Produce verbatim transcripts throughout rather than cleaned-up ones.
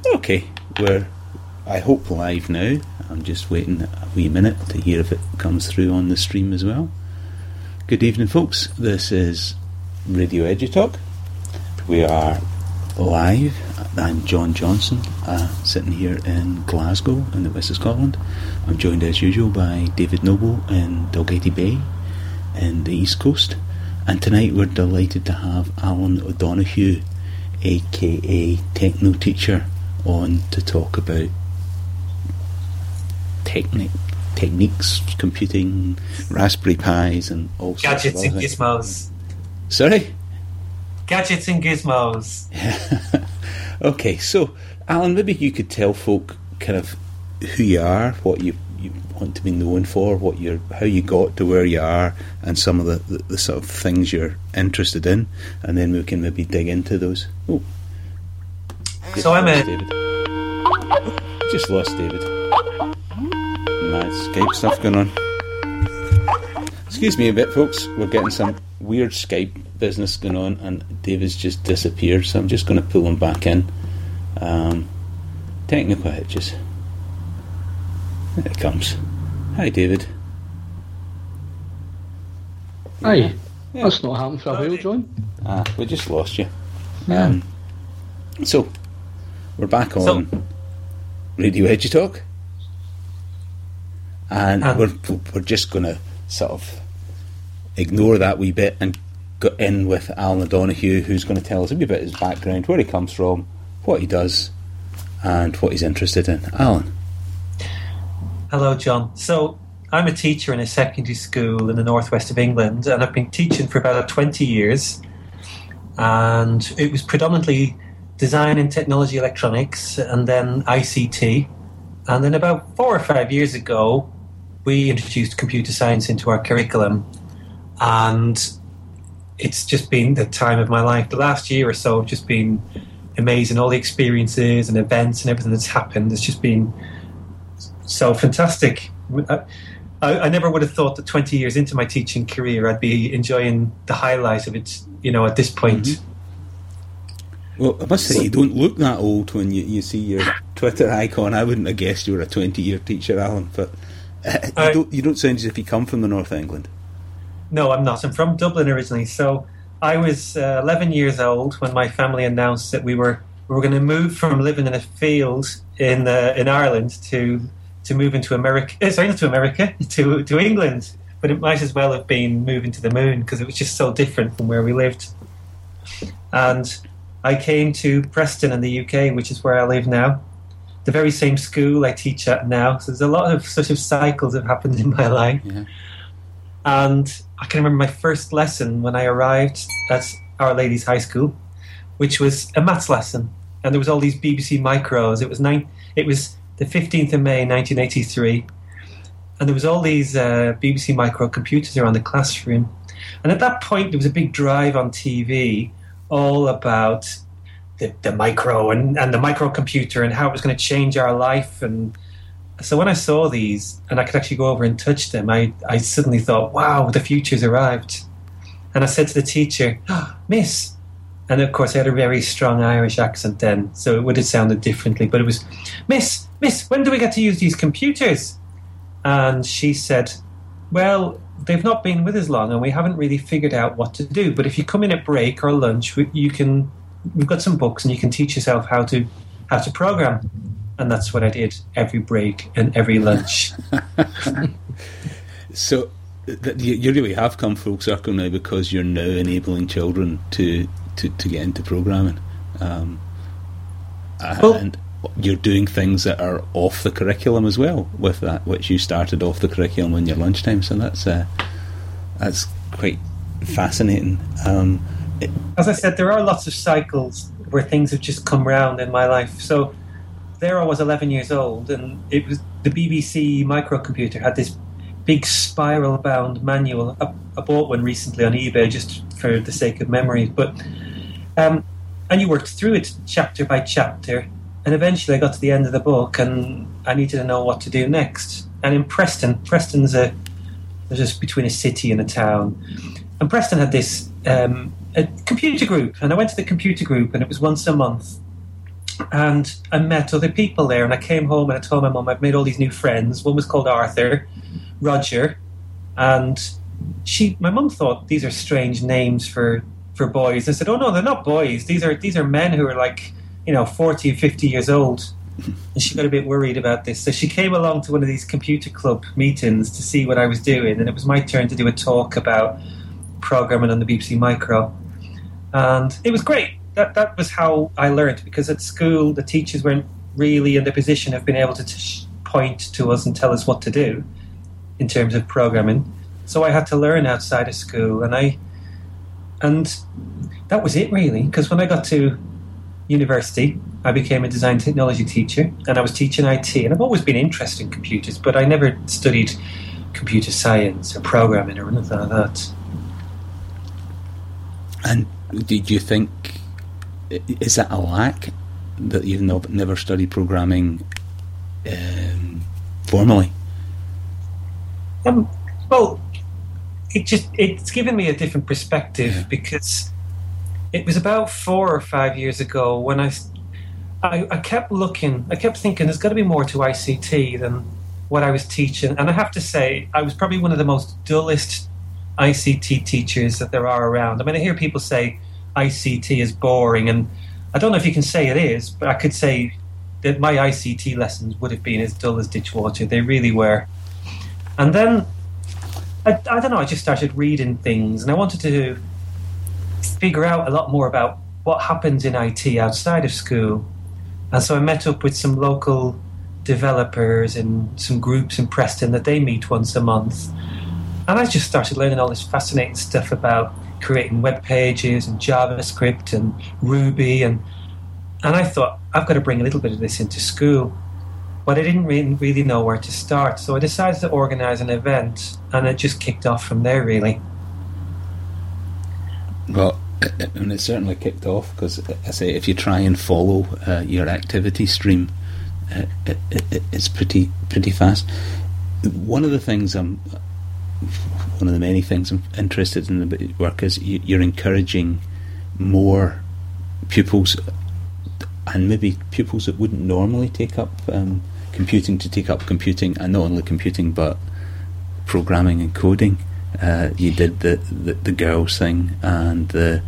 Okay, we're, I hope, live now. I'm just waiting a wee minute to hear if it comes through on the stream as well. Good evening, folks. This is Radio EduTalk. We are live. I'm John Johnson, uh, sitting here in Glasgow in the west of Scotland. I'm joined as usual by David Noble in Dalgety Bay in the east coast. And tonight we're delighted to have Alan O'Donoghue, aka Techno Teacher, on to talk about technique, techniques, computing, Raspberry Pis, and all sorts gadgets of and gizmos. Sorry? Gadgets and gizmos. Okay, so Alan, maybe you could tell folk kind of who you are, what you, you want to be known for, what you're, how you got to where you are, and some of the, the, the sort of things you're interested in, and then we can maybe dig into those. Oh. So I'm a... David. Just lost David. Mad Skype stuff going on. Excuse me a bit, folks. We're getting some weird Skype business going on, and David's just disappeared, so I'm just going to pull him back in. Um, technical hitches. There it comes. Hi, David. Hi. Yeah. Yeah. That's not happened for a while, John. Ah, we just lost you. Yeah. Um, so, we're back on So- Radio EduTalk, and Um, we're we're just going to sort of ignore that wee bit and go in with Alan O'Donoghue, who's going to tell us a wee bit of his background, where he comes from, what he does, and what he's interested in. Alan. Hello, John. So I'm a teacher in a secondary school in the northwest of England, and I've been teaching for about twenty years. And it was predominantly design and technology electronics, and then I C T. And then about four or five years ago, we introduced computer science into our curriculum. And it's just been the time of my life. The last year or so have just been amazing. All the experiences and events and everything that's happened has just been so fantastic. I, I never would have thought that twenty years into my teaching career I'd be enjoying the highlight of it, you know, at this point. Mm-hmm. Well, I must say, you don't look that old when you, you see your Twitter icon. I wouldn't have guessed you were a twenty-year teacher, Alan, but uh, you, I, don't, you don't sound as if you come from the North of England. No, I'm not. I'm from Dublin originally. So I was uh, eleven years old when my family announced that we were we were going to move from living in a field in uh, in Ireland to to move into America. Uh, sorry, not to America, to to England. But it might as well have been moving to the moon because it was just so different from where we lived. And I came to Preston in the U K, which is where I live now. The very same school I teach at now. So there's a lot of sort of cycles that have happened in my life. Yeah. And I can remember my first lesson when I arrived at Our Lady's High School, which was a maths lesson. And there was all these B B C micros. It was nine, It was the fifteenth of May, nineteen eighty-three. And there was all these uh, B B C micro computers around the classroom. And at that point, there was a big drive on T V all about the, the micro and, and the microcomputer and how it was going to change our life. And so when I saw these and I could actually go over and touch them, I, I suddenly thought, wow, the future's arrived. And I said to the teacher, oh, Miss, and of course I had a very strong Irish accent then, so it would have sounded differently, but it was, Miss, Miss, when do we get to use these computers? And she said, well, they've not been with us long and we haven't really figured out what to do, but if you come in at break or lunch, you can, we've got some books and you can teach yourself how to how to program. And that's what I did every break and every lunch. So th- you, you really have come full circle now, because you're now enabling children to, to, to get into programming. Um, Well- and you're doing things that are off the curriculum as well with that, which you started off the curriculum in your lunchtime. So that's uh, that's quite fascinating. Um, it, As I said, there are lots of cycles where things have just come round in my life. So there I was eleven years old, and it was the B B C microcomputer had this big spiral-bound manual. I, I bought one recently on eBay just for the sake of memory. But um, and you worked through it chapter by chapter, and eventually I got to the end of the book, and I needed to know what to do next. And in Preston, Preston's a there's just between a city and a town, and Preston had this um, a computer group, and I went to the computer group, and it was once a month. and I met other people there. And I came home and I told my mum I've made all these new friends. One was called Arthur, Roger, and she. My mum thought these are strange names for, for boys. I said, "Oh no, they're not boys. These are these are men who are like, you know, forty or fifty years old." And she got a bit worried about this. So she came along to one of these computer club meetings to see what I was doing, and it was my turn to do a talk about programming on the B B C Micro. And it was great. That that was how I learned, because at school the teachers weren't really in the position of being able to t- point to us and tell us what to do in terms of programming. So I had to learn outside of school, and I and that was it really. Because when I got to university, I became a design technology teacher, and I was teaching I T. And I've always been interested in computers, but I never studied computer science or programming or anything like that. And did you think, is that a lack that you've no, never studied programming um, formally? Um, well, it just it's given me a different perspective, Yeah. because it was about four or five years ago when I, I, I kept looking, I kept thinking there's got to be more to I C T than what I was teaching. And I have to say, I was probably one of the most dullest I C T teachers that there are around. I mean, I hear people say I C T is boring, and I don't know if you can say it is, but I could say that my I C T lessons would have been as dull as ditch water. They really were. And then, I, I don't know, I just started reading things, and I wanted to figure out a lot more about what happens in I T outside of school. And so I met up with some local developers and some groups in Preston that they meet once a month. And I just started learning all this fascinating stuff about creating web pages and JavaScript and Ruby. And and I thought, I've got to bring a little bit of this into school. But I didn't really, really know where to start. So I decided to organise an event, and it just kicked off from there, really. Well, and it certainly kicked off, because I say if you try and follow uh, your activity stream, uh, it, it, it's pretty pretty fast. One of the things I'm, one of the many things I'm interested in about your work is you, you're encouraging more pupils, and maybe pupils that wouldn't normally take up um, computing, to take up computing, and not only computing but programming and coding. Uh, you did the, the, the girls thing and the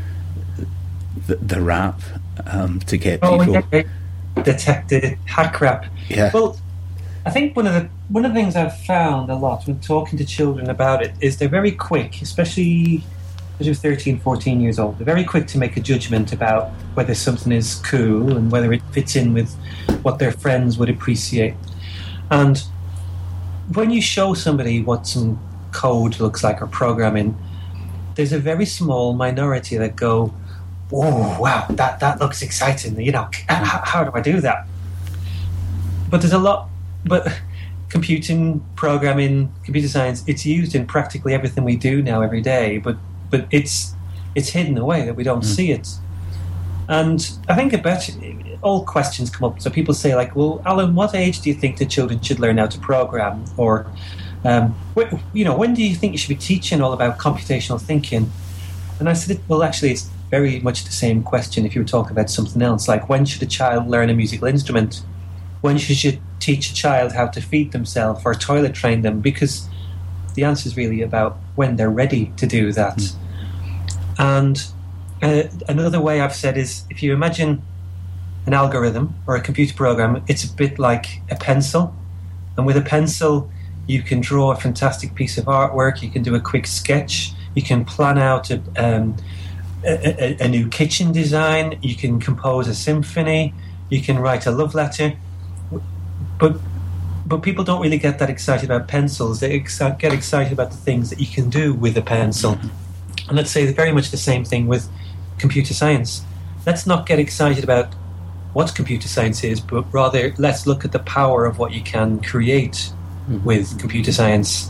the, the rap um, to get oh, people. Yeah, the tech, the hack rap. Yeah. Well, I think one of the one of the things I've found a lot when talking to children about it is they're very quick, especially as you're thirteen, fourteen years old. They're very quick to make a judgment about whether something is cool and whether it fits in with what their friends would appreciate. And when you show somebody what some code looks like or programming, there's a very small minority that go, "Oh, wow, that, that looks exciting. You know, how, how do I do that?" But there's a lot. But computing, programming, computer science, it's used in practically everything we do now every day. But but it's it's hidden away that we don't mm. see it. And I think a better, all questions come up. So people say like, "Well, Alan, what age do you think the children should learn how to program?" Or Um, you know, when do you think you should be teaching all about computational thinking? And I said, well, actually, it's very much the same question if you were talking about something else. Like, when should a child learn a musical instrument? When should you teach a child how to feed themselves or toilet train them? Because the answer is really about when they're ready to do that. Mm. And uh, another way I've said is, if you imagine an algorithm or a computer program, it's a bit like a pencil. And with a pencil, you can draw a fantastic piece of artwork, you can do a quick sketch, you can plan out a, um, a, a, a new kitchen design, you can compose a symphony, you can write a love letter. But but people don't really get that excited about pencils. They exci- get excited about the things that you can do with a pencil. And let's say very much the same thing with computer science. Let's not get excited about what computer science is, but rather let's look at the power of what you can create with computer science.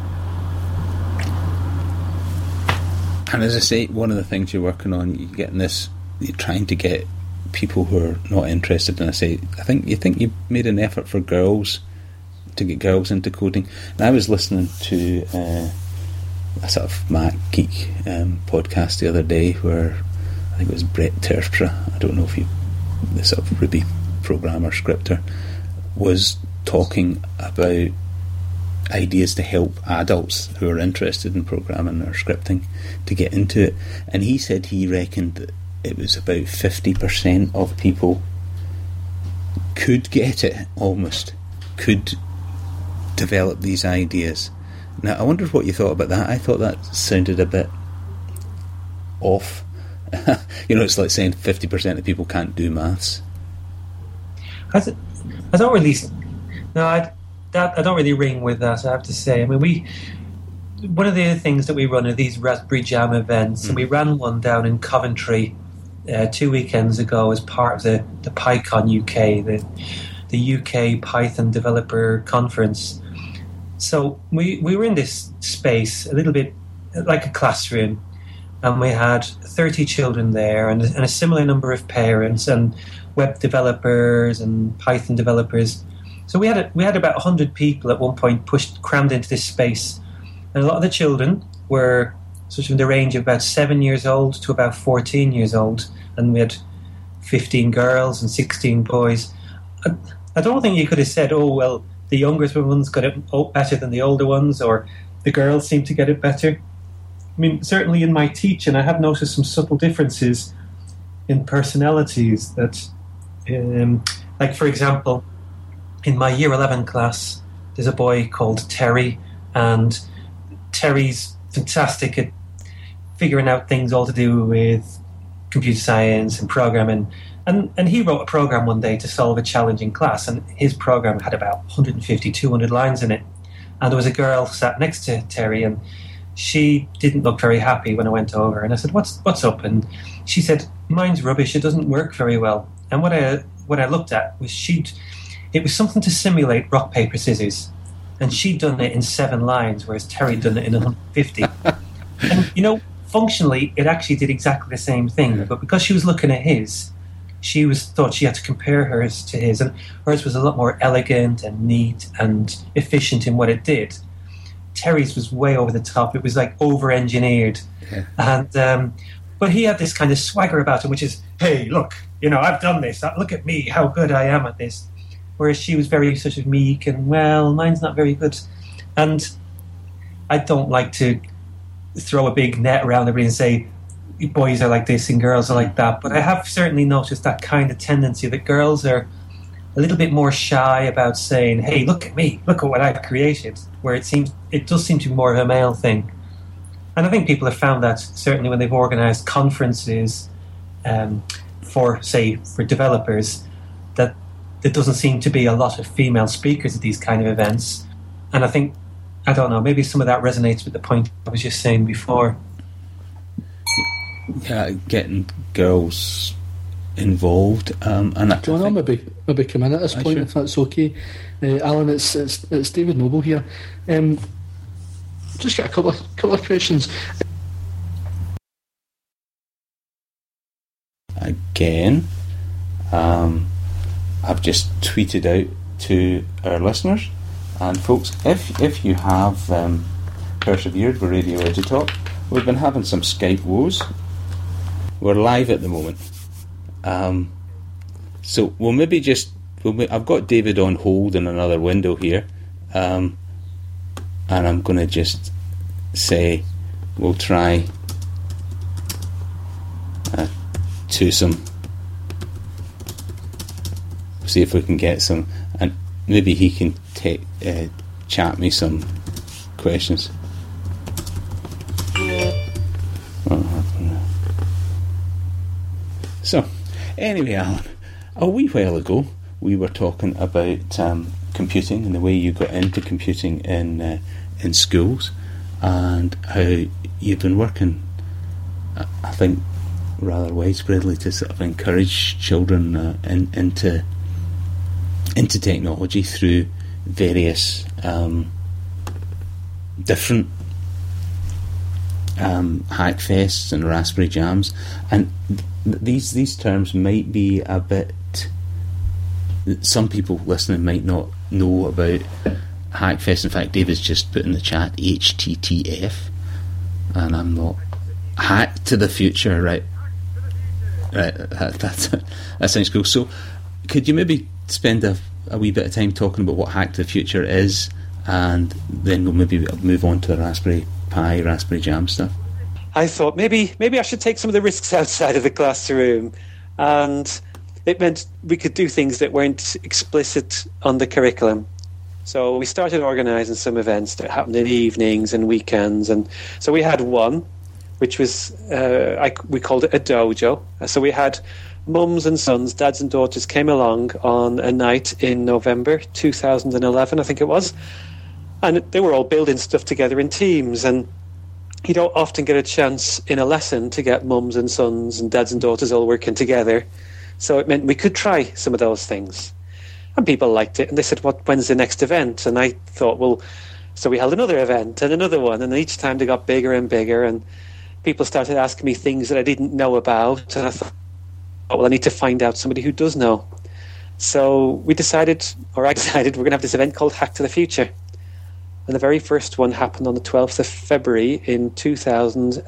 And as I say, one of the things you're working on, you're getting this, you're trying to get people who are not interested. And I say, I think you think you made an effort for girls, to get girls into coding. And I was listening to uh, a sort of Mac Geek um, podcast the other day where I think it was Brett Terpstra. I don't know if you the sort of Ruby programmer, scripter, was talking about ideas to help adults who are interested in programming or scripting to get into it. And he said he reckoned that it was about fifty percent of people could get it, almost, could develop these ideas. Now, I wondered what you thought about that. I thought that sounded a bit off. You know, it's like saying fifty percent of people can't do maths. I, th- I don't really... No, I, that, I don't really ring with that, I have to say. I mean, we... One of the things that we run are these Raspberry Jam events, mm. and we ran one down in Coventry uh, two weekends ago as part of the, the PyCon U K, the, the U K Python Developer Conference. So we, we were in this space, a little bit like a classroom, and we had thirty children there and, and a similar number of parents and web developers and Python developers. So we had a, we had about one hundred people at one point pushed crammed into this space. And a lot of the children were sort of in the range of about seven years old to about fourteen years old. And we had fifteen girls and sixteen boys. I, I don't think you could have said, oh, well, the younger ones got it better than the older ones, or the girls seem to get it better. I mean, certainly in my teaching, I have noticed some subtle differences in personalities that, um, like, for example, in my year eleven class, there's a boy called Terry, and Terry's fantastic at figuring out things all to do with computer science and programming. And and he wrote a program one day to solve a challenge in class, and his program had about one hundred fifty, two hundred lines in it. And there was a girl sat next to Terry, and she didn't look very happy when I went over. And I said, what's what's up? And she said, mine's rubbish, it doesn't work very well. And what I what I looked at was she'd it was something to simulate rock, paper, scissors. And she'd done it in seven lines, whereas Terry'd done it in one hundred fifty. And, you know, functionally, it actually did exactly the same thing. But because she was looking at his, she was thought she had to compare hers to his, and hers was a lot more elegant and neat and efficient in what it did. Terry's was way over the top. It was like over-engineered. Yeah. And um, but he had this kind of swagger about him, which is, hey, look, you know, I've done this. Look at me, how good I am at this. Whereas she was very sort of meek and, well, mine's not very good. And I don't like to throw a big net around everybody and say, boys are like this and girls are like that. But I have certainly noticed that kind of tendency that girls are a little bit more shy about saying, hey, look at me, look at what I've created, where it seems it does seem to be more of a male thing. And I think people have found that certainly when they've organised conferences um, for, say, for developers, that there doesn't seem to be a lot of female speakers at these kind of events. And I think, I don't know, maybe some of that resonates with the point I was just saying before. Yeah, getting girls involved. Um, and I John, I'll maybe, maybe come in at this I point, sure. if that's okay. Uh, Alan, it's, it's it's David Noble here. Um, just got a couple of, couple of questions. Again, um, I've just tweeted out to our listeners, and folks, if if you have um, persevered with Radio Edu-Talk, we've been having some Skype woes. We're live at the moment, um, so we'll maybe just. We'll, I've got David on hold in another window here, um, and I'm going to just say we'll try uh, to some. See if we can get some, and maybe he can take uh, chat me some questions. So, anyway, Alan, a wee while ago we were talking about um, computing and the way you got into computing in uh, in schools, and how you've been working, I think, rather widespreadly to sort of encourage children uh, in, into into technology through various um, different um, Hackfests and Raspberry Jams, and th- these these terms might be a bit. Some people listening might not know about Hackfest. In fact, David's just put in the chat H T T F, and I'm not. Hack to the future, right? Right, that, that's, that sounds cool. So, could you maybe spend a, a wee bit of time talking about what Hack to the Future is, and then we'll maybe move on to the Raspberry Pi, Raspberry Jam stuff? I thought maybe maybe I should take some of the risks outside of the classroom, and it meant we could do things that weren't explicit on the curriculum. So we started organising some events that happened in evenings and weekends, and so we had one, which was uh, I, we called it a dojo. So we had mums and sons, dads and daughters came along on a night in November two thousand eleven, I think it was, and they were all building stuff together in teams. And you don't often get a chance in a lesson to get mums and sons and dads and daughters all working together. So it meant we could try some of those things. And people liked it, and they said, "What? When's the next event?" And I thought, well, so we held another event and another one, and each time they got bigger and bigger, and people started asking me things that I didn't know about, and I thought, oh, well, I need to find out somebody who does know. So we decided, or I decided, we're going to have this event called Hack to the Future. And the very first one happened on the twelfth of February in two thousand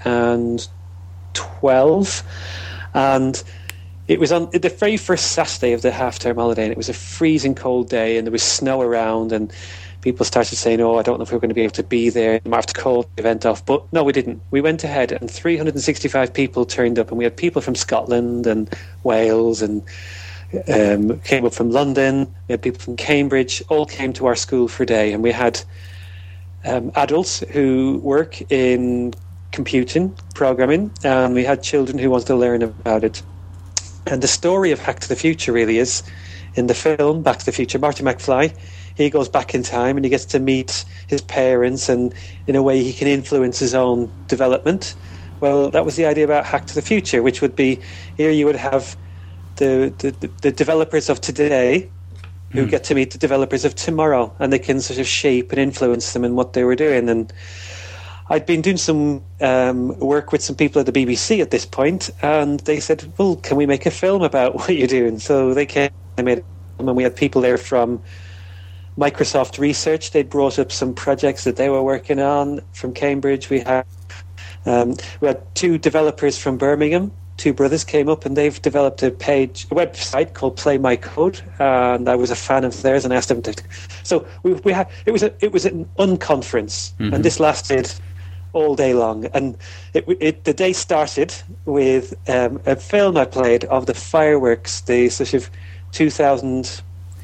twelve, and it was on the very first Saturday of the half-term holiday, and it was a freezing cold day, and there was snow around, and people started saying, oh, I don't know if we're going to be able to be there. We might have to call the event off. But no, we didn't. We went ahead, and three hundred sixty-five people turned up, and we had people from Scotland and Wales and um, came up from London. We had people from Cambridge, all came to our school for a day, and we had um, adults who work in computing, programming, and we had children who wanted to learn about it. And the story of Hack to the Future really is, in the film Back to the Future, Marty McFly, he goes back in time and he gets to meet his parents, and in a way he can influence his own development. Well, that was the idea about Hack to the Future, which would be, here you would have the the, the developers of today who mm. get to meet the developers of tomorrow, and they can sort of shape and influence them in what they were doing. And I'd been doing some um, work with some people at the B B C at this point, and they said, well, can we make a film about what you're doing? So they came and made it, and we had people there from Microsoft Research. They'd brought up some projects that they were working on. From Cambridge, we had um, we had two developers from Birmingham. Two brothers came up, and they've developed a page, a website called Play My Code, and I was a fan of theirs, and asked them to. So we we had it was a, it was an unconference, mm-hmm. and this lasted all day long. And it, it the day started with um, a film I played of the fireworks, the sort of two thousand.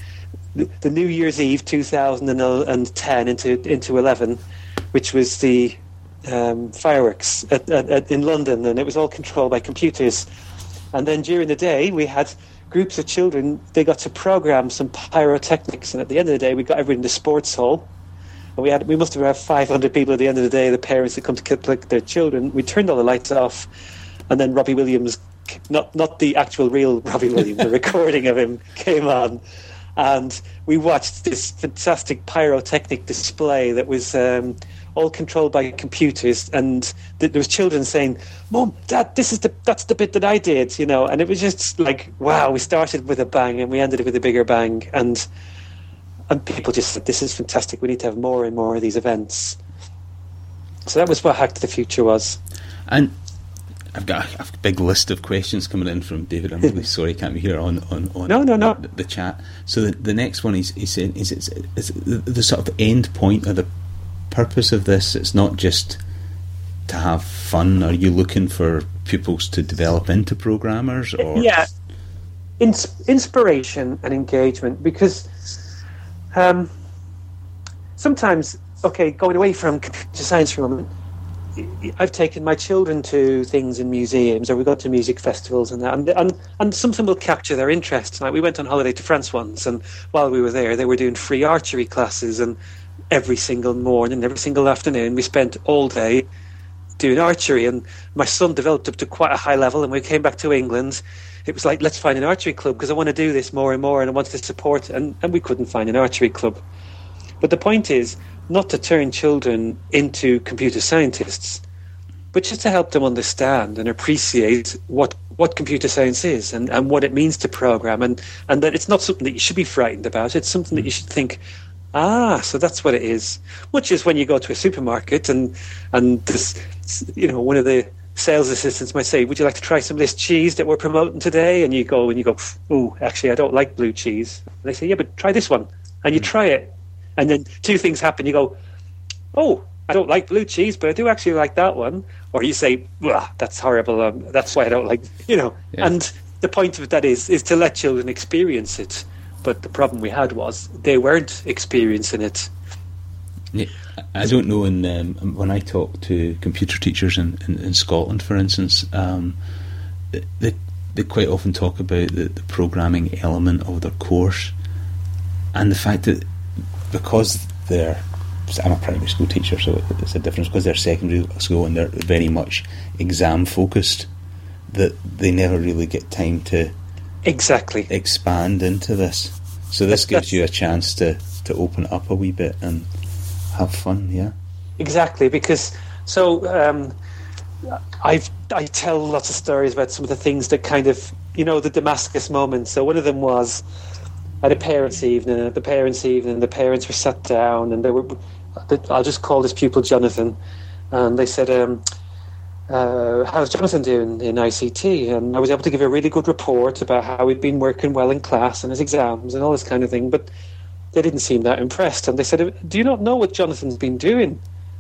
The New Year's Eve two thousand ten into into eleven, which was the um, fireworks at, at, at, in London, and it was all controlled by computers. And then during the day, we had groups of children. They got to program some pyrotechnics, and at the end of the day, we got everyone in the sports hall. And we had we must have had five hundred people at the end of the day. The parents that come to collect their children. We turned all the lights off, and then Robbie Williams, not not the actual real Robbie Williams, the recording of him came on. And we watched this fantastic pyrotechnic display that was um, all controlled by computers, and th- there was children saying, "Mum, Dad, this is the that's the bit that I did," you know. And it was just like, wow, we started with a bang and we ended it with a bigger bang, and and people just said, "This is fantastic. We need to have more and more of these events." So that was what Hack to the Future was. And I've got a, a big list of questions coming in from David. I'm really sorry I can't be here on, on, on no, no, no. The, the chat. So the, the next one is he's saying is it's is the, the sort of end point or the purpose of this. It's not just to have fun. Are you looking for pupils to develop into programmers? Or yeah, Ins- inspiration and engagement, because um, sometimes, okay, going away from computer science for a moment, I've taken my children to things in museums, or we go to music festivals and that, and, and and something will capture their interest. Like we went on holiday to France once, and while we were there, they were doing free archery classes, and every single morning, every single afternoon, we spent all day doing archery. And my son developed up to quite a high level, and when we came back to England, it was like, let's find an archery club, because I want to do this more and more, and I wanted to support, and, and we couldn't find an archery club. But the point is not to turn children into computer scientists, but just to help them understand and appreciate what, what computer science is, and, and what it means to program, and, and that it's not something that you should be frightened about. It's something that you should think, ah, so that's what it is. Much as when you go to a supermarket and and this, you know, one of the sales assistants might say, would you like to try some of this cheese that we're promoting today? And you go, and you go, oh, actually, I don't like blue cheese. And they say, yeah, but try this one. And you try it. And then two things happen. You go, oh, I don't like blue cheese, but I do actually like that one. Or you say, well, that's horrible. Um, that's why I don't like, you know. Yeah. And the point of that is, is to let children experience it. But the problem we had was they weren't experiencing it. Yeah, I don't know. In, um, when I talk to computer teachers in, in, in Scotland, for instance, um, they, they quite often talk about the, the programming element of their course, and the fact that because they're, I'm a primary school teacher, so it's a difference, because they're secondary school and they're very much exam focused, that they never really get time to exactly expand into this. So this that's, gives that's, you a chance to, to open it up a wee bit and have fun. Yeah, exactly. Because so um, I've I tell lots of stories about some of the things that kind of, you know, the Damascus moment. So one of them was at a parents' evening. At the parents' evening, the parents were sat down, and they were. I'll just call this pupil Jonathan, and they said, um, uh, "How's Jonathan doing in I C T?" And I was able to give a really good report about how he'd been working well in class and his exams and all this kind of thing, but they didn't seem that impressed. And they said, "Do you not know what Jonathan's been doing?"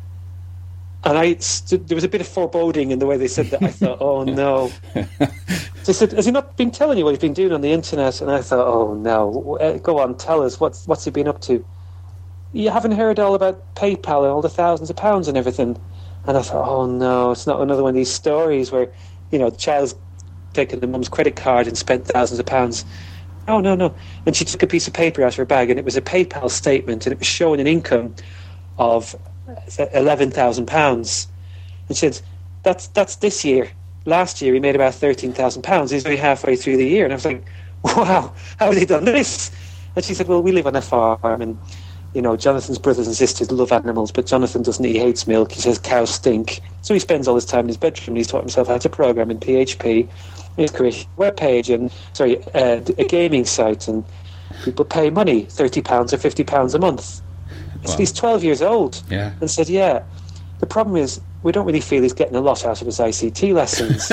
And I st- there was a bit of foreboding in the way they said that. I thought, "Oh no." They said, "Has he not been telling you what he's been doing on the internet?" And I thought, "Oh no, go on, tell us what's what's he been up to." You haven't heard all about PayPal and all the thousands of pounds and everything. And I thought, oh no, it's not another one of these stories where, you know, the child's taken the mum's credit card and spent thousands of pounds. Oh, no, no. And she took a piece of paper out of her bag, and it was a PayPal statement, and it was showing an income of eleven thousand pounds. And she said, that's that's this year. Last year he made about thirteen thousand pounds. He's only halfway through the year. And I was like, wow, how has he done this? And she said, well, we live on a farm, and you know, Jonathan's brothers and sisters love animals, but Jonathan doesn't. He hates milk. He says cows stink. So he spends all his time in his bedroom, and he's taught himself how to program in P H P. He's created a web page and, sorry, uh, a gaming site, and people pay money, thirty pounds or fifty pounds a month. Wow. So he's twelve years old. Yeah. And said, yeah, the problem is we don't really feel he's getting a lot out of his I C T lessons.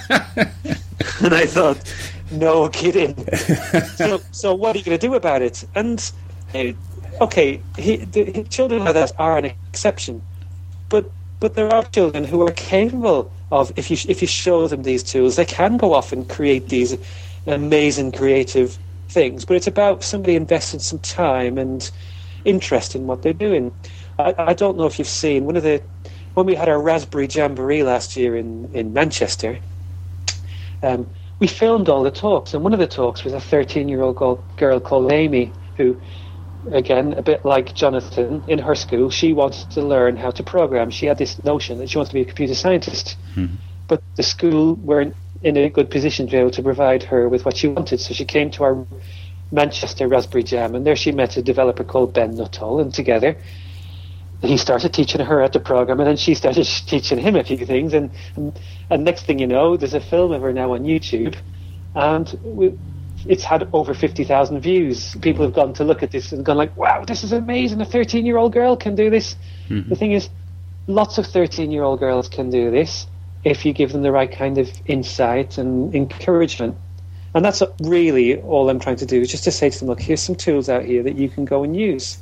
And I thought, no kidding. so, so what are you going to do about it? And uh, okay, he, the children like that are an exception, but but there are children who are capable of, if you if you show them these tools, they can go off and create these amazing creative things. But it's about somebody investing some time and interest in what they're doing. I, I don't know if you've seen one of the when we had our Raspberry Jamboree last year in in Manchester. Um, we filmed all the talks, and one of the talks was a thirteen-year-old girl called Amy who, again, a bit like Jonathan, in her school, she wanted to learn how to program. She had this notion that she wanted to be a computer scientist. Mm-hmm. But the school weren't in a good position to be able to provide her with what she wanted. So she came to our Manchester Raspberry Jam, and there she met a developer called Ben Nuttall, and together he started teaching her how to program, and then she started teaching him a few things. And, and, and next thing you know, there's a film of her now on YouTube, and we, it's had over fifty thousand views. People have gone to look at this and gone like, wow, this is amazing. A thirteen-year-old girl can do this. Mm-hmm. The thing is, lots of thirteen-year-old girls can do this if you give them the right kind of insight and encouragement. And that's really all I'm trying to do, is just to say to them, look, here's some tools out here that you can go and use.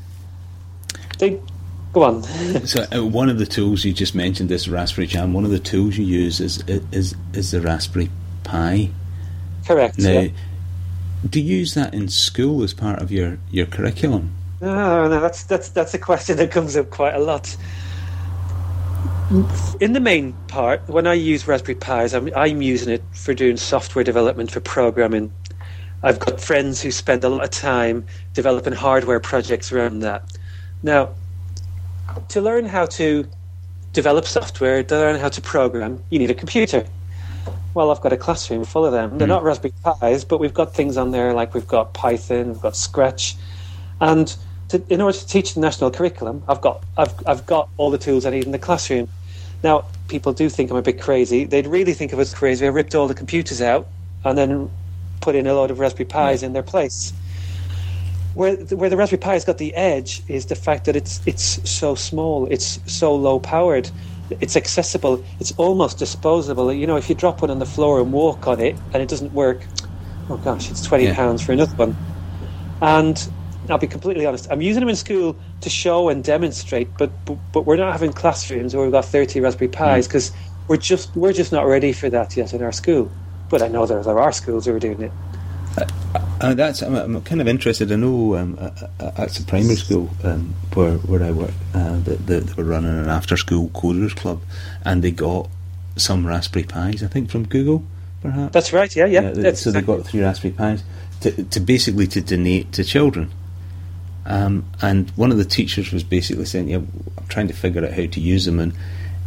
They, go on. So uh, one of the tools you just mentioned, this Raspberry Jam, one of the tools you use is is, is the Raspberry Pi. Correct, now, yeah. Do you use that in school as part of your, your curriculum? No, no, that's that's that's a question that comes up quite a lot. In the main part, when I use Raspberry Pis, I'm, I'm using it for doing software development, for programming. I've got friends who spend a lot of time developing hardware projects around that. Now, to learn how to develop software, to learn how to program, you need a computer. Well, I've got a classroom full of them. They're mm. not Raspberry Pis, but we've got things on there like we've got Python, we've got Scratch, and to, in order to teach the national curriculum, I've got I've I've got all the tools I need in the classroom. Now, people do think I'm a bit crazy. They'd really think of us crazy. I ripped all the computers out and then put in a load of Raspberry Pis yeah. in their place. Where where the Raspberry Pi's got the edge is the fact that it's it's so small, it's so low powered, it's accessible. It's almost disposable. You know, if you drop one on the floor and walk on it and it doesn't work, oh gosh, it's twenty Yeah. pounds for another one. And I'll be completely honest, I'm using them in school to show and demonstrate, but but, but we're not having classrooms where we've got thirty Raspberry Pis because mm. we're just we're just not ready for that yet in our school. But I know there, there are schools who are doing it. Uh, uh, that's I'm, I'm kind of interested. I know um, uh, uh, at the primary school um, where where I work, uh, that they, they were running an after-school coders club, and they got some Raspberry Pis, I think, from Google, perhaps. That's right. Yeah, yeah. yeah they, That's so exactly. they got three Raspberry Pis to, to basically to donate to children. Um, and one of the teachers was basically saying, "Yeah, I'm trying to figure out how to use them, and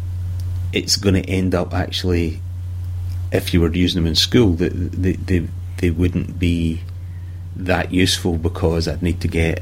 it's going to end up actually, if you were using them in school, that they, they they wouldn't be that useful because I'd need to get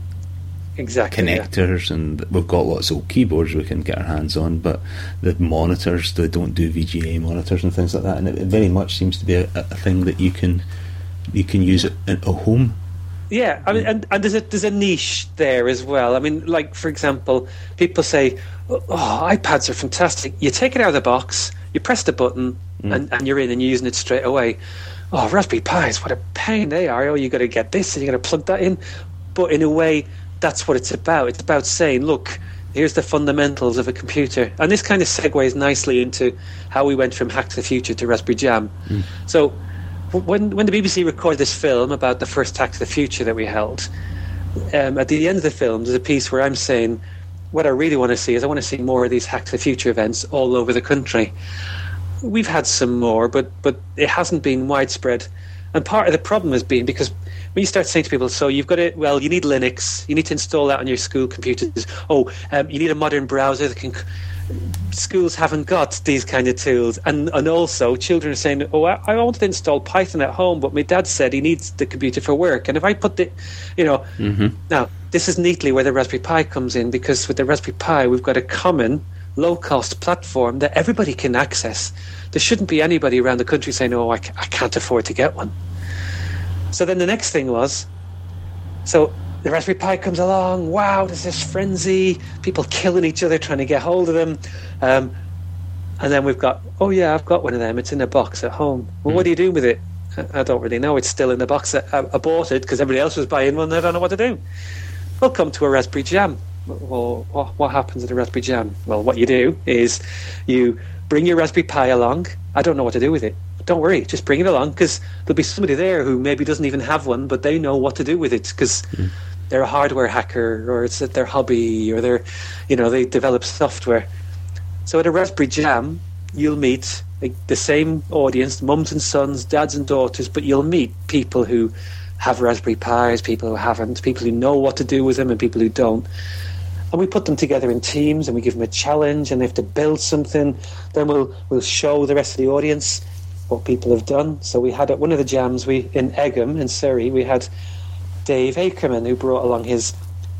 exactly connectors, yeah. and we've got lots of old keyboards we can get our hands on, but the monitors, they don't do V G A monitors and things like that, and it, it very much seems to be a, a thing that you can you can use it at a home." Yeah, I mean, and, and there's a there's a niche there as well. I mean, like for example, people say, "Oh, iPads are fantastic." You take it out of the box, you press the button, mm. and, and you're in, and you're using it straight away. Oh, Raspberry Pis, what a pain they are! Oh, you got to get this, and you got to plug that in. But in a way, that's what it's about. It's about saying, "Look, here's the fundamentals of a computer," and this kind of segues nicely into how we went from Hack to the Future to Raspberry Jam. Mm. So. When when the B B C recorded this film about the first Hack to the Future that we held, um, at the end of the film there's a piece where I'm saying what I really want to see is I want to see more of these Hack to the Future events all over the country. We've had some more, but but it hasn't been widespread. And part of the problem has been because when you start saying to people, so you've got to, well, you need Linux, you need to install that on your school computers. Oh, um, you need a modern browser that can... Schools haven't got these kind of tools, and and also children are saying, "Oh, I, I wanted to install Python at home, but my dad said he needs the computer for work." And if I put the, you know, mm-hmm. now this is neatly where the Raspberry Pi comes in, because with the Raspberry Pi we've got a common low-cost platform that everybody can access. There shouldn't be anybody around the country saying, "Oh, I, c- I can't afford to get one." So then the next thing was, so. The Raspberry Pi comes along, wow, there's this frenzy, people killing each other trying to get hold of them. Um, and then we've got, oh yeah, I've got one of them, it's in a box at home. Well, mm. what are you doing with it? I, I don't really know, it's still in the box. I, I bought it because everybody else was buying one and I don't know what to do. Welcome to a Raspberry Jam. Well, what, what happens at a Raspberry Jam? Well, what you do is you bring your Raspberry Pi along. I don't know what to do with it. Don't worry, just bring it along, because there'll be somebody there who maybe doesn't even have one, but they know what to do with it because mm. they're a hardware hacker, or it's their hobby, or they're, you know, they develop software. So at a Raspberry Jam, you'll meet like, the same audience, mums and sons, dads and daughters, but you'll meet people who have Raspberry Pis, people who haven't, people who know what to do with them, and people who don't. And we put them together in teams, and we give them a challenge, and they have to build something. Then we'll we'll show the rest of the audience what people have done. So we had at one of the jams we in Egham in Surrey, we had Dave Akerman, who brought along his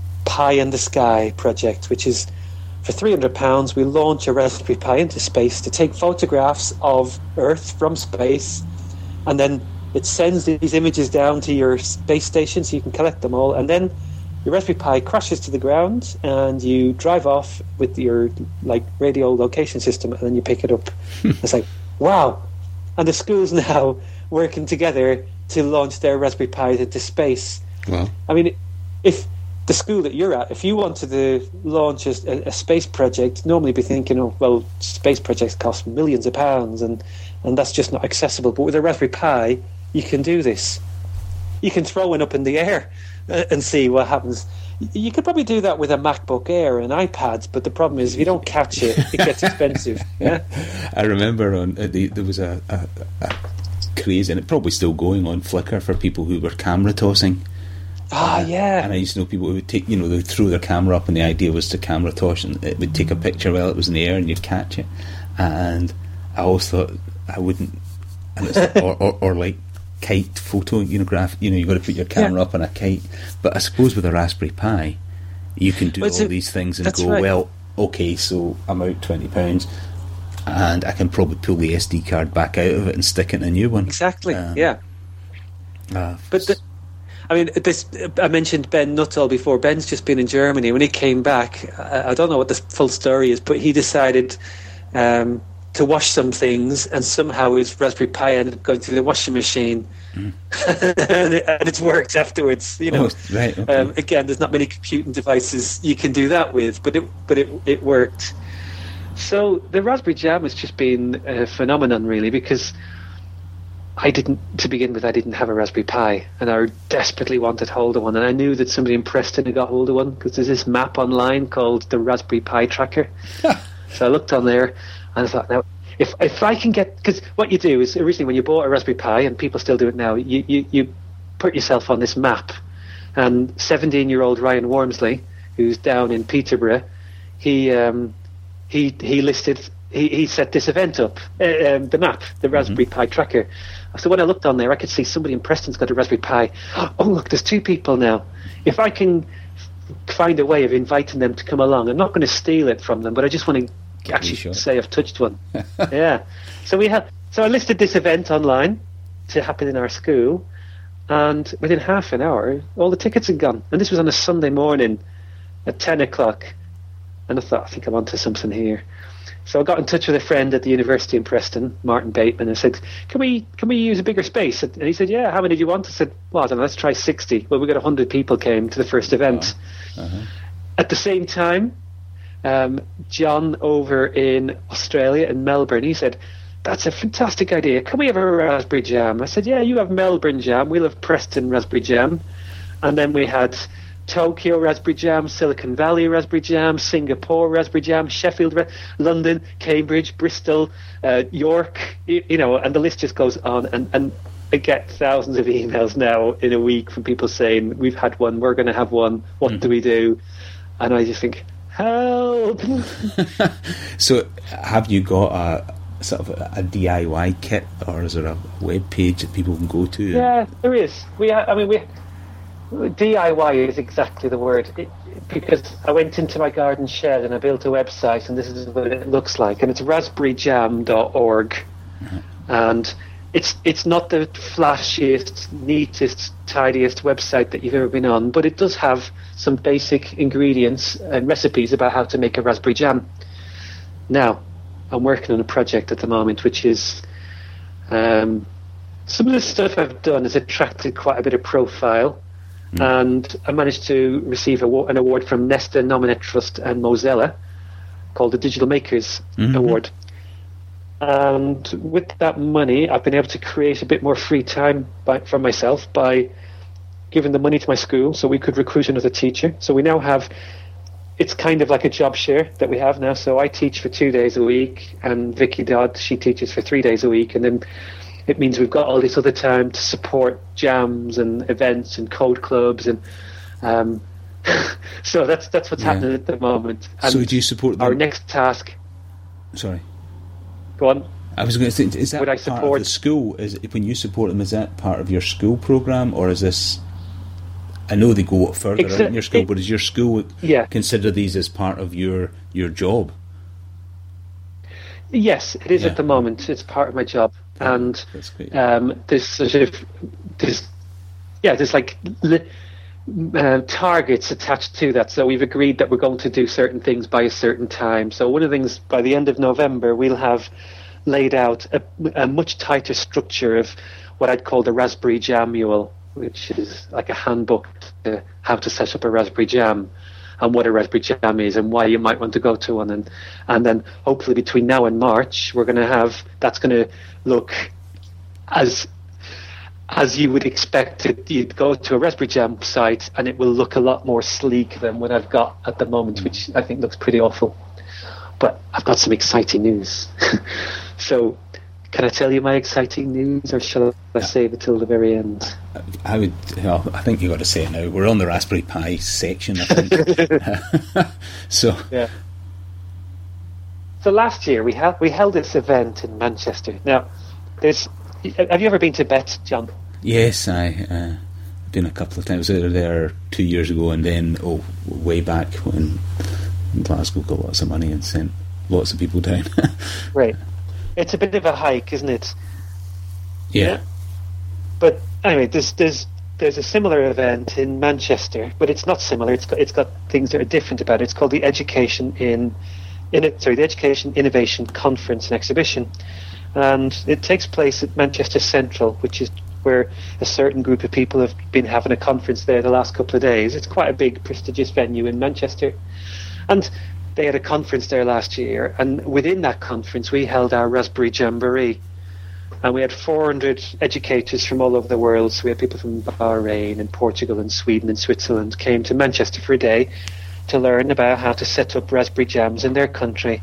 Pi in the Sky project, which is for three hundred pounds we launch a Raspberry Pi into space to take photographs of Earth from space, and then it sends these images down to your space station so you can collect them all, and then your Raspberry Pi crashes to the ground and you drive off with your like radio location system, and then you pick it up. It's like, wow. And the school's now working together to launch their Raspberry Pi into space. Wow. I mean, if the school that you're at, if you wanted to launch a, a space project, normally be thinking, oh, well, space projects cost millions of pounds, and, and that's just not accessible. But with a Raspberry Pi, you can do this. You can throw one up in the air and see what happens. You could probably do that with a MacBook Air and iPads, but the problem is if you don't catch it, it gets expensive. Yeah, I remember on uh, the, there was a, a, a craze, and it's probably still going on Flickr, for people who were camera tossing. Ah, uh, yeah. And I used to know people who would take, you know, they would throw their camera up, and the idea was to camera toss, and it would take a picture while it was in the air, and you'd catch it. And I always thought I wouldn't, and it's, or, or, or like. kite photo, you know, graph, you know, you've got to put your camera yeah. up on a kite. But I suppose with a Raspberry Pi, you can do well, all a, these things and go, right. well, okay, so I'm out twenty pounds, and I can probably pull the S D card back out of it and stick it in a new one. Exactly, um, yeah. Uh, but the, I mean, this. I mentioned Ben Nuttall before. Ben's just been in Germany. When he came back, I, I don't know what the full story is, but he decided um, to wash some things, and somehow his Raspberry Pi ended up going through the washing machine, mm. and, it, and it's worked afterwards. You know, oh, right, okay. um, again, there's not many computing devices you can do that with, but it but it it worked. So the Raspberry Jam has just been a phenomenon, really, because I didn't, to begin with, I didn't have a Raspberry Pi, and I desperately wanted hold of one, and I knew that somebody in Preston had got hold of one, because there's this map online called the Raspberry Pi Tracker. So I looked on there, and I thought, now, if if I can get, because what you do is, originally when you bought a Raspberry Pi, and people still do it now, you, you, you put yourself on this map, and seventeen-year-old Ryan Wormsley, who's down in Peterborough, he um, he he listed, he, he set this event up, uh, um, the map, the Raspberry mm-hmm. Pi Tracker. So when I looked on there, I could see somebody in Preston's got a Raspberry Pi. Oh, look, there's two people now. If I can f- find a way of inviting them to come along, I'm not going to steal it from them, but I just want to Get actually sure. say I've touched one. Yeah. So we have. So I listed this event online to happen in our school, and within half an hour, all the tickets had gone. And this was on a Sunday morning at ten o'clock. And I thought, I think I'm onto something here. So I got in touch with a friend at the university in Preston, Martin Bateman, and I said, can we can we use a bigger space? And he said, yeah, how many do you want? I said, well, I don't know, let's try sixty. Well, we got one hundred people came to the first event. Oh. Uh-huh. At the same time, um, John over in Australia, in Melbourne, he said, that's a fantastic idea. Can we have a Raspberry Jam? I said, yeah, you have Melbourne Jam, we'll have Preston Raspberry Jam. And then we had Tokyo Raspberry Jam, Silicon Valley Raspberry Jam, Singapore Raspberry Jam, Sheffield, London, Cambridge, Bristol, uh, York, you, you know, and the list just goes on. And, and I get thousands of emails now in a week from people saying, we've had one, we're going to have one, what mm. do we do? And I just think, help! So have you got a sort of a, a D I Y kit, or is there a web page that people can go to? Yeah, there is. We, ha- I mean, we... D I Y is exactly the word, it, because I went into my garden shed and I built a website, and this is what it looks like, and it's raspberry jam dot org. Mm-hmm. And it's it's not the flashiest, neatest, tidiest website that you've ever been on, but it does have some basic ingredients and recipes about how to make a raspberry jam. Now, I'm working on a project at the moment which is um, some of the stuff I've done has attracted quite a bit of profile. Mm. And I managed to receive a, an award from Nesta, Nominet Trust and Mozilla called the Digital Makers mm-hmm. Award. And with that money, I've been able to create a bit more free time by, for myself by giving the money to my school so we could recruit another teacher. So we now have, it's kind of like a job share that we have now. So I teach for two days a week, and Vicky Dodd, she teaches for three days a week. And then it means we've got all this other time to support jams and events and code clubs, and um, so that's that's what's yeah. happening at the moment. And so do you support them? Our next task? Sorry, go on. I was going to say, is that Would I part support of the school? Is when you support them, is that part of your school program, or is this? I know they go further Exa- out in your school, it, but does your school yeah. consider these as part of your your job? Yes, it is yeah. at the moment. It's part of my job. And um, there's sort of there's yeah there's like li- uh, targets attached to that. So we've agreed that we're going to do certain things by a certain time. So one of the things, by the end of November, we'll have laid out a, a much tighter structure of what I'd call the Raspberry Jam Mule, which is like a handbook to how to set up a Raspberry Jam, and what a Raspberry Jam is, and why you might want to go to one. And and then hopefully between now and March, we're going to have, that's going to look as as you would expect it. You'd go to a Raspberry Jam site and it will look a lot more sleek than what I've got at the moment, which I think looks pretty awful. But I've got some exciting news. So can I tell you my exciting news, or shall I save it till the very end? I would. Well, I think you got to say it now. We're on the Raspberry Pi section, I think. so yeah. So last year we held we held this event in Manchester. Now, there's. Have you ever been to B E T, John? Yes, I. Uh, I've been a couple of times. I was there two years ago, and then oh, way back when Glasgow got lots of money and sent lots of people down. Right. It's a bit of a hike, isn't it? Yeah. yeah. But anyway, there's there's there's a similar event in Manchester, but it's not similar. It's got, it's got things that are different about it. It's called the Education in, in it, sorry, the Education Innovation Conference and Exhibition, and it takes place at Manchester Central, which is where a certain group of people have been having a conference there the last couple of days. It's quite a big, prestigious venue in Manchester, and they had a conference there last year. And within that conference, we held our Raspberry Jamboree. And we had four hundred educators from all over the world. So we had people from Bahrain and Portugal and Sweden and Switzerland came to Manchester for a day to learn about how to set up Raspberry Jams in their country.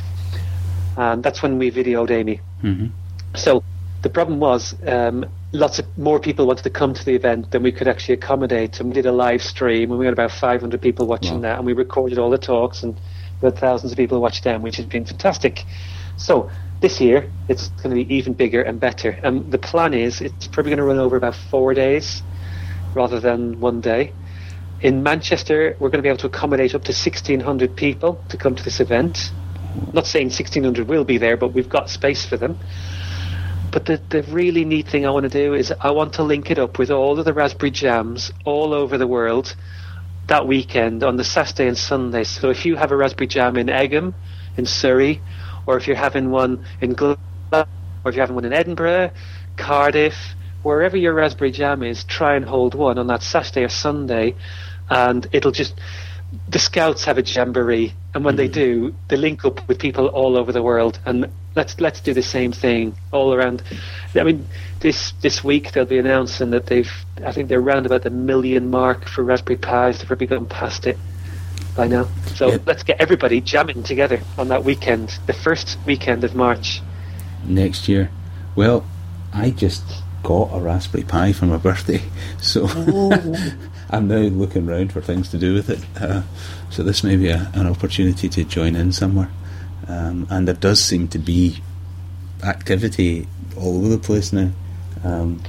And that's when we videoed Amy. Mm-hmm. So the problem was um, lots of more people wanted to come to the event than we could actually accommodate. And we did a live stream, and we had about five hundred people watching wow. that. And we recorded all the talks, and we had thousands of people watch them, which has been fantastic. So this year, it's going to be even bigger and better. And the plan is it's probably going to run over about four days rather than one day. In Manchester, we're going to be able to accommodate up to sixteen hundred people to come to this event. I'm not saying sixteen hundred will be there, but we've got space for them. But the, the really neat thing I want to do is I want to link it up with all of the Raspberry Jams all over the world that weekend on the Saturday and Sunday. So if you have a Raspberry Jam in Egham, in Surrey, or if you're having one in Glasgow, or if you're having one in Edinburgh, Cardiff, wherever your Raspberry Jam is, try and hold one on that Saturday or Sunday, and it'll just... The Scouts have a jamboree, and when mm. they do, they link up with people all over the world, and let's let's do the same thing all around. I mean, this this week they'll be announcing that they've, I think they're around about the million mark for Raspberry Pis. They've probably gone past it by now. So yep. Let's get everybody jamming together on that weekend, the first weekend of March next year. Well, I just got a Raspberry Pi for my birthday, so I'm now looking around for things to do with it. Uh, so this may be a, an opportunity to join in somewhere. Um, and there does seem to be activity all over the place now. Um,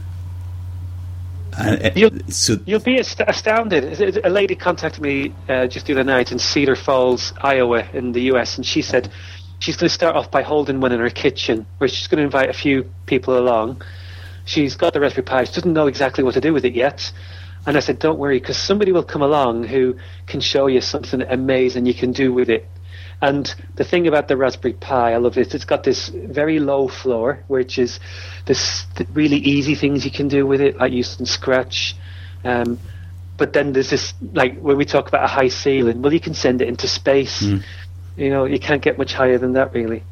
and it, you'll, so you'll be ast- astounded. A lady contacted me uh, just the other night in Cedar Falls, Iowa, in the U S, and she said she's going to start off by holding one in her kitchen, where she's going to invite a few people along. She's got the Raspberry Pi. She doesn't know exactly what to do with it yet. And I said, don't worry, because somebody will come along who can show you something amazing you can do with it. And the thing about the Raspberry Pi, I love it, it's got this very low floor, which is this really easy things you can do with it, like using Scratch. Um, but then there's this, like, when we talk about a high ceiling, well, you can send it into space. Mm. You know, you can't get much higher than that, really.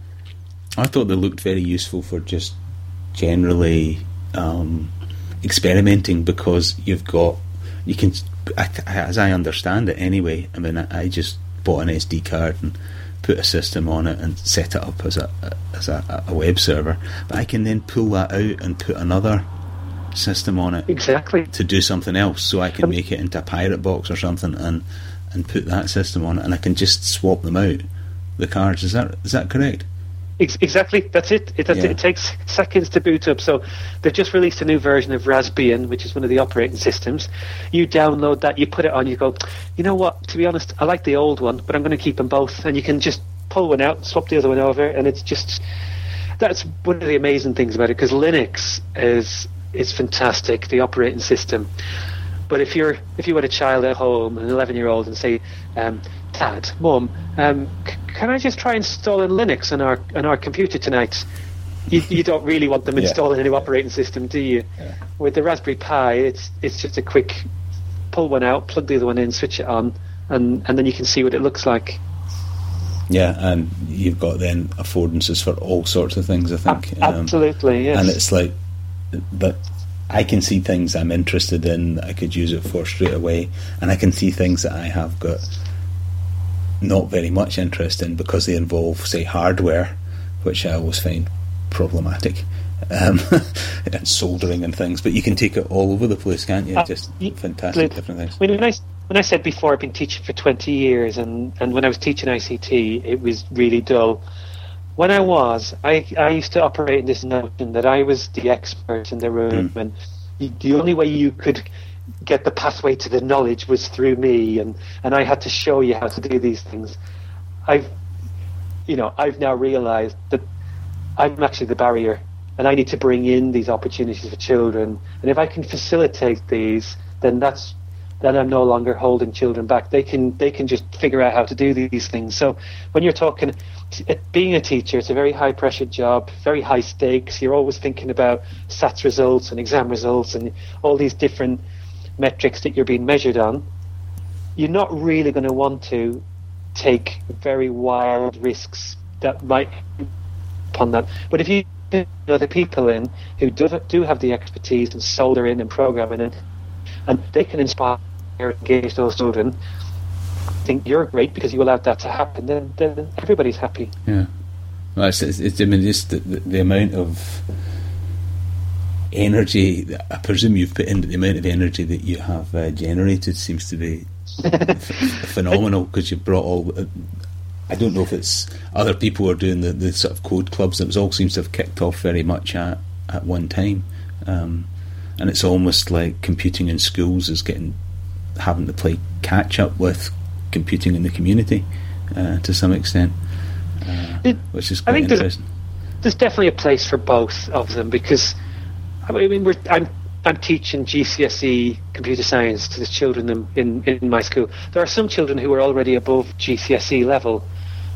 I thought they looked very useful for just generally um, experimenting, because you've got, you can, as I understand it anyway, I mean, I, I just bought an S D card and put a system on it and set it up as a as a, a web server, but I can then pull that out and put another system on it exactly to do something else, so I can make it into a pirate box or something and and put that system on it, and I can just swap them out, the cards. Is that is that correct? Exactly, that's it. It, that's yeah. it. It takes seconds to boot up. So they've just released a new version of Raspbian, which is one of the operating systems. You download that, you put it on, you go, you know what, to be honest, I like the old one, but I'm going to keep them both. And you can just pull one out, swap the other one over, and it's just, that's one of the amazing things about it, because Linux is is fantastic, the operating system. But if you're if you had a child at home, an eleven-year-old, and say, um, Dad, Mum, um, c- can I just try installing Linux on our on our computer tonight? You, you don't really want them yeah. installing a new operating system, do you? Yeah. With the Raspberry Pi, it's it's just a quick pull one out, plug the other one in, switch it on, and, and then you can see what it looks like. Yeah, and you've got then affordances for all sorts of things, I think. A- absolutely, um, yes. And it's like, but I can see things I'm interested in that I could use it for straight away, and I can see things that I have got not very much interest in because they involve, say, hardware, which I always find problematic, um, and soldering and things. But you can take it all over the place, can't you? Uh, Just fantastic absolutely. different things. I mean, when I, when I said before, I've been teaching for twenty years, and, and when I was teaching I C T, it was really dull. When I was, I, I used to operate in this notion that I was the expert in the room, mm. and you, the only way you could get the pathway to the knowledge was through me, and, and I had to show you how to do these things. I've, you know, I've now realised that I'm actually the barrier and I need to bring in these opportunities for children. And if I can facilitate these, then that's then I'm no longer holding children back. They can they can just figure out how to do these things. So when you're talking, being a teacher, it's a very high pressure job, very high stakes. You're always thinking about SATs results and exam results and all these different metrics that you're being measured on. You're not really going to want to take very wild risks that might upon that. But if you put other people in who do, do have the expertise and solder in and programming in, and they can inspire and engage those children, I think you're great because you allowed that to happen, then, then everybody's happy. Yeah. Well, it's, it's, it's I mean, just the, the, the amount of energy, I presume you've put into the amount of energy that you have uh, generated seems to be f- phenomenal, because you've brought all... Uh, I don't know if it's other people are doing the, the sort of code clubs. It was all seems to have kicked off very much at, at one time. Um, and it's almost like computing in schools is getting having to play catch up with computing in the community uh, to some extent, uh, it, which is quite I think interesting. There's, there's definitely a place for both of them, because I mean we're, I'm I'm teaching G C S E computer science to the children in, in in my school. There are some children who are already above G C S E level,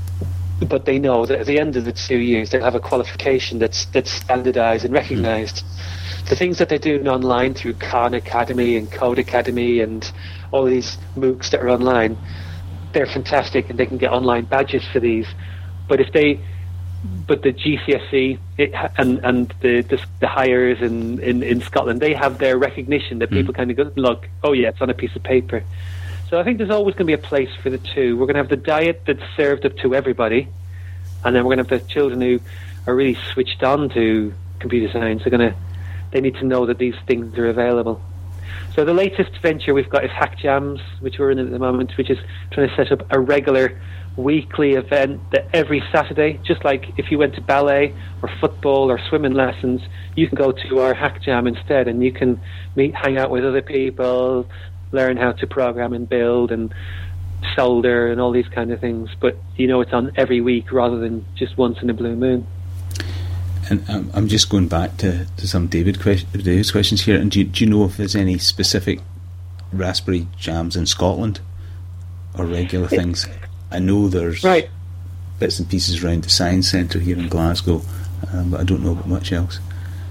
but they know that at the end of the two years they'll have a qualification that's that's standardised and recognised. Mm. The things that they're doing online through Khan Academy and Code Academy and all these MOOCs that are online, they're fantastic, and they can get online badges for these. But if they, but the G C S E it, and and the the, the hires in, in, in Scotland, they have their recognition that people mm. kind of go, look, oh yeah, it's on a piece of paper. So I think there's always going to be a place for the two. We're going to have the diet that's served up to everybody, and then we're going to have the children who are really switched on to computer science. They're going to, they need to know that these things are available. So the latest venture we've got is Hack Jams, which we're in at the moment, which is trying to set up a regular weekly event that every Saturday, just like if you went to ballet or football or swimming lessons, you can go to our Hack Jam instead, and you can meet, hang out with other people, learn how to program and build and solder and all these kind of things. But you know, it's on every week rather than just once in a blue moon. And um, I'm just going back to, to some David que- David's questions here. And do you, do you know if there's any specific Raspberry Jams in Scotland or regular things? I know there's right. bits and pieces around the Science Centre here in Glasgow, um, but I don't know about much else.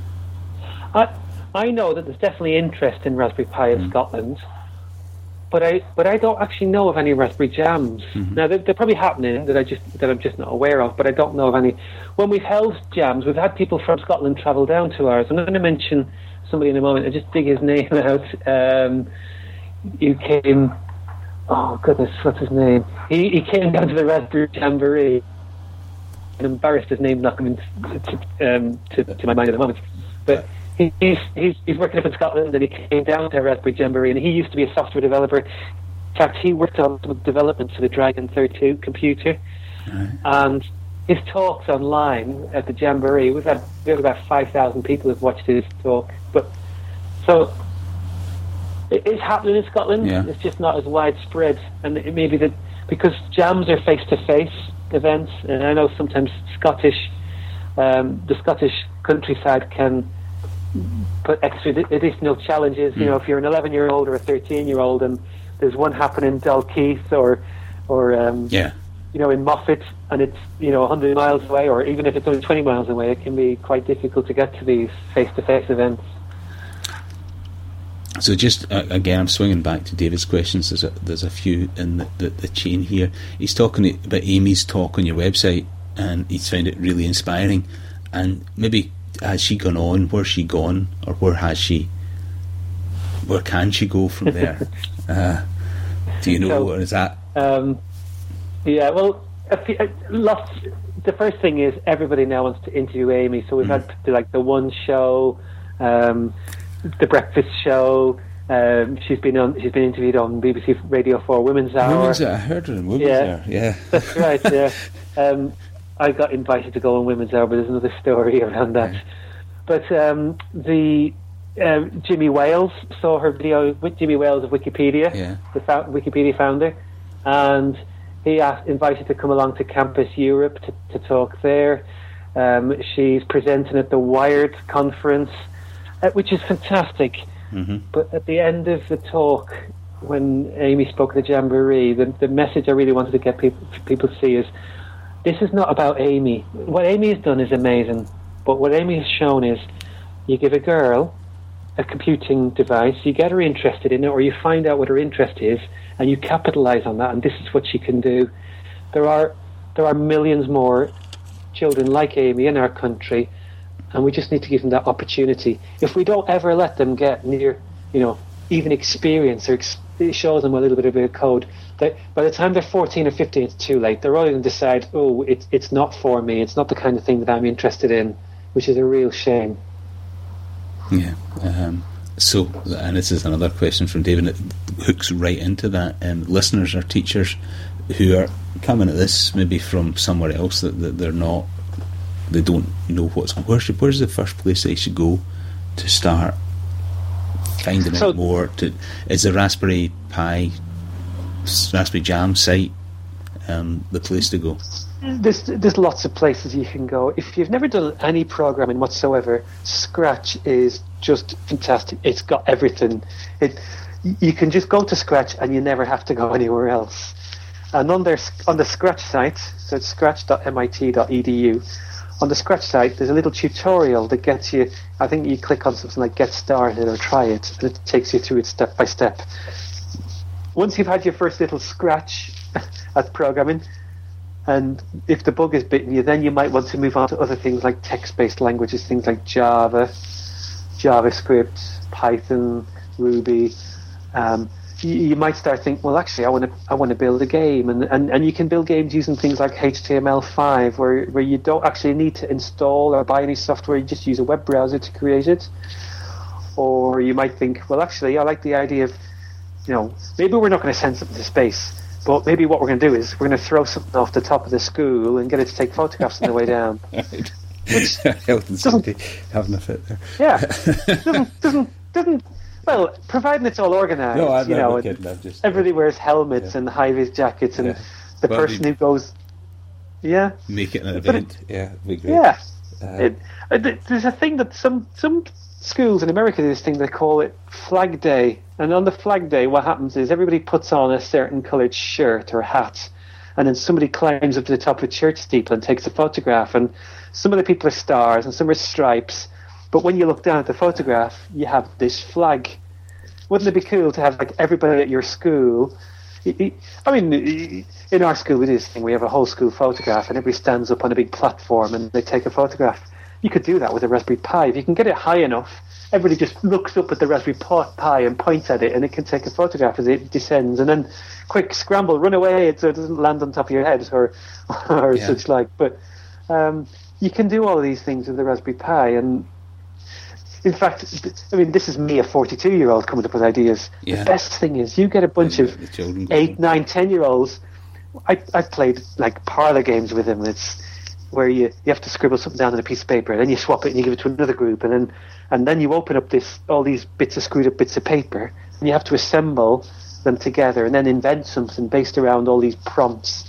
I I know that there's definitely interest in Raspberry Pi in mm. Scotland, but I but I don't actually know of any Raspberry Jams. Mm-hmm. Now they're, they're probably happening that I just that I'm just not aware of, but I don't know of any. When we've held jams, we've had people from Scotland travel down to ours. I'm going to mention somebody in a moment. I just dig his name out. Um, you came. Oh goodness, what's his name? He he came down to the Raspberry Jamboree. I'm embarrassed his name not coming to, to, um, to, to my mind at the moment, but. He's, he's he's working up in Scotland, and he came down to Raspberry Jamboree, and he used to be a software developer. In fact, he worked on some development for the Dragon thirty-two computer, right. And his talks online at the Jamboree, we've had, we have about five thousand people who've watched his talk. But so it is happening in Scotland. Yeah. It's just not as widespread, and it may be that because jams are face-to-face events, and I know sometimes Scottish, um, the Scottish countryside can put extra additional challenges. Mm. You know, if you're an eleven-year-old or a thirteen-year-old, and there's one happening in Dalkeith or, or um, yeah. you know, in Moffat, and it's you know one hundred miles away, or even if it's only twenty miles away, it can be quite difficult to get to these face-to-face events. So just uh, again, I'm swinging back to David's questions. There's a, there's a few in the, the, the chain here. He's talking about Amy's talk on your website, and he's found it really inspiring. And maybe has she gone on? Where's she gone, or where has she? Where can she go from there? uh, do you know, so, or is that? Um, yeah, well, a few, uh, lots. The first thing is everybody now wants to interview Amy. So we've mm. had the, like the One Show. Um, The Breakfast Show. Um, she's been on. She's been interviewed on B B C Radio Four Women's Hour. Women's Hour. I heard her in Women's yeah. Hour. Yeah, that's right. Yeah, um, I got invited to go on Women's Hour, but there's another story around that. Okay. But um, the um, Jimmy Wales saw her video with Jimmy Wales of Wikipedia, yeah. the fo- Wikipedia founder, and he asked, invited to come along to Campus Europe to, to talk there. Um, she's presenting at the Wired conference, uh, which is fantastic. Mm-hmm. But at the end of the talk, when Amy spoke at the Jamboree, the, the message I really wanted to get people, people to see is, this is not about Amy. What Amy has done is amazing, but what Amy has shown is, you give a girl a computing device, you get her interested in it, or you find out what her interest is, and you capitalize on that, and this is what she can do. There are there are millions more children like Amy in our country, and we just need to give them that opportunity. If we don't ever let them get near, you know, even experience, or ex- it shows them a little bit of a code, that by the time they're fourteen or fifteen, it's too late. They're already going to decide, oh, it's it's not for me, it's not the kind of thing that I'm interested in, which is a real shame. Yeah. Um, so, and this is another question from David that hooks right into that. Um, listeners or teachers who are coming at this maybe from somewhere else, that, that they're not, they don't know what's where's where's the first place they should go to start finding so, out more? To is the Raspberry Pi, Raspberry Jam site um, the place to go? There's, there's lots of places you can go. If you've never done any programming whatsoever, Scratch is just fantastic. It's got everything. It, you can just go to Scratch and you never have to go anywhere else. And on their on the Scratch site, so it's scratch dot m I t dot e d u, on the Scratch site there's a little tutorial that gets you, I think you click on something like Get Started or Try It, and it takes you through it step by step. Once you've had your first little scratch at programming, and if the bug has bitten you, then you might want to move on to other things like text-based languages, things like Java, JavaScript, Python, Ruby. Um, you, you might start thinking, well, actually, I want to I want to build a game, and, and, and you can build games using things like H T M L five, where where you don't actually need to install or buy any software. You just use a web browser to create it. Or you might think, well, actually, I like the idea of, you know, maybe we're not going to send something to space. But maybe what we're going to do is we're going to throw something off the top of the school and get it to take photographs on the way down. Which health and safety having a fit there. Yeah, doesn't doesn't doesn't. Well, providing it's all organised, no, I'm you know, kidding, I'm just, everybody wears helmets yeah. and high-vis jackets, and yeah. the well, person who goes, yeah, make it an event. It, yeah, be great. Yeah, uh, it, there's a thing that some some schools in America do this thing, they call it Flag Day. And on the Flag Day, what happens is everybody puts on a certain coloured shirt or hat, and then somebody climbs up to the top of a church steeple and takes a photograph. And some of the people are stars and some are stripes. But when you look down at the photograph, you have this flag. Wouldn't it be cool to have like everybody at your school? I mean, in our school, we do this thing. We have a whole school photograph, and everybody stands up on a big platform and they take a photograph. You could do that with a Raspberry Pi. If you can get it high enough, everybody just looks up at the Raspberry Pi and points at it, and it can take a photograph as it descends. And then, quick, scramble, run away so it doesn't land on top of your head or or yeah. such like. But um, you can do all of these things with the Raspberry Pi. And in fact, I mean, this is me, a forty-two-year-old, coming up with ideas. Yeah. The best thing is you get a bunch of eight, nine, ten-year-olds. I I've played like parlor games with them. It's where you, you have to scribble something down on a piece of paper, and then you swap it and you give it to another group, and then and then you open up this all these bits of screwed up bits of paper, and you have to assemble them together and then invent something based around all these prompts.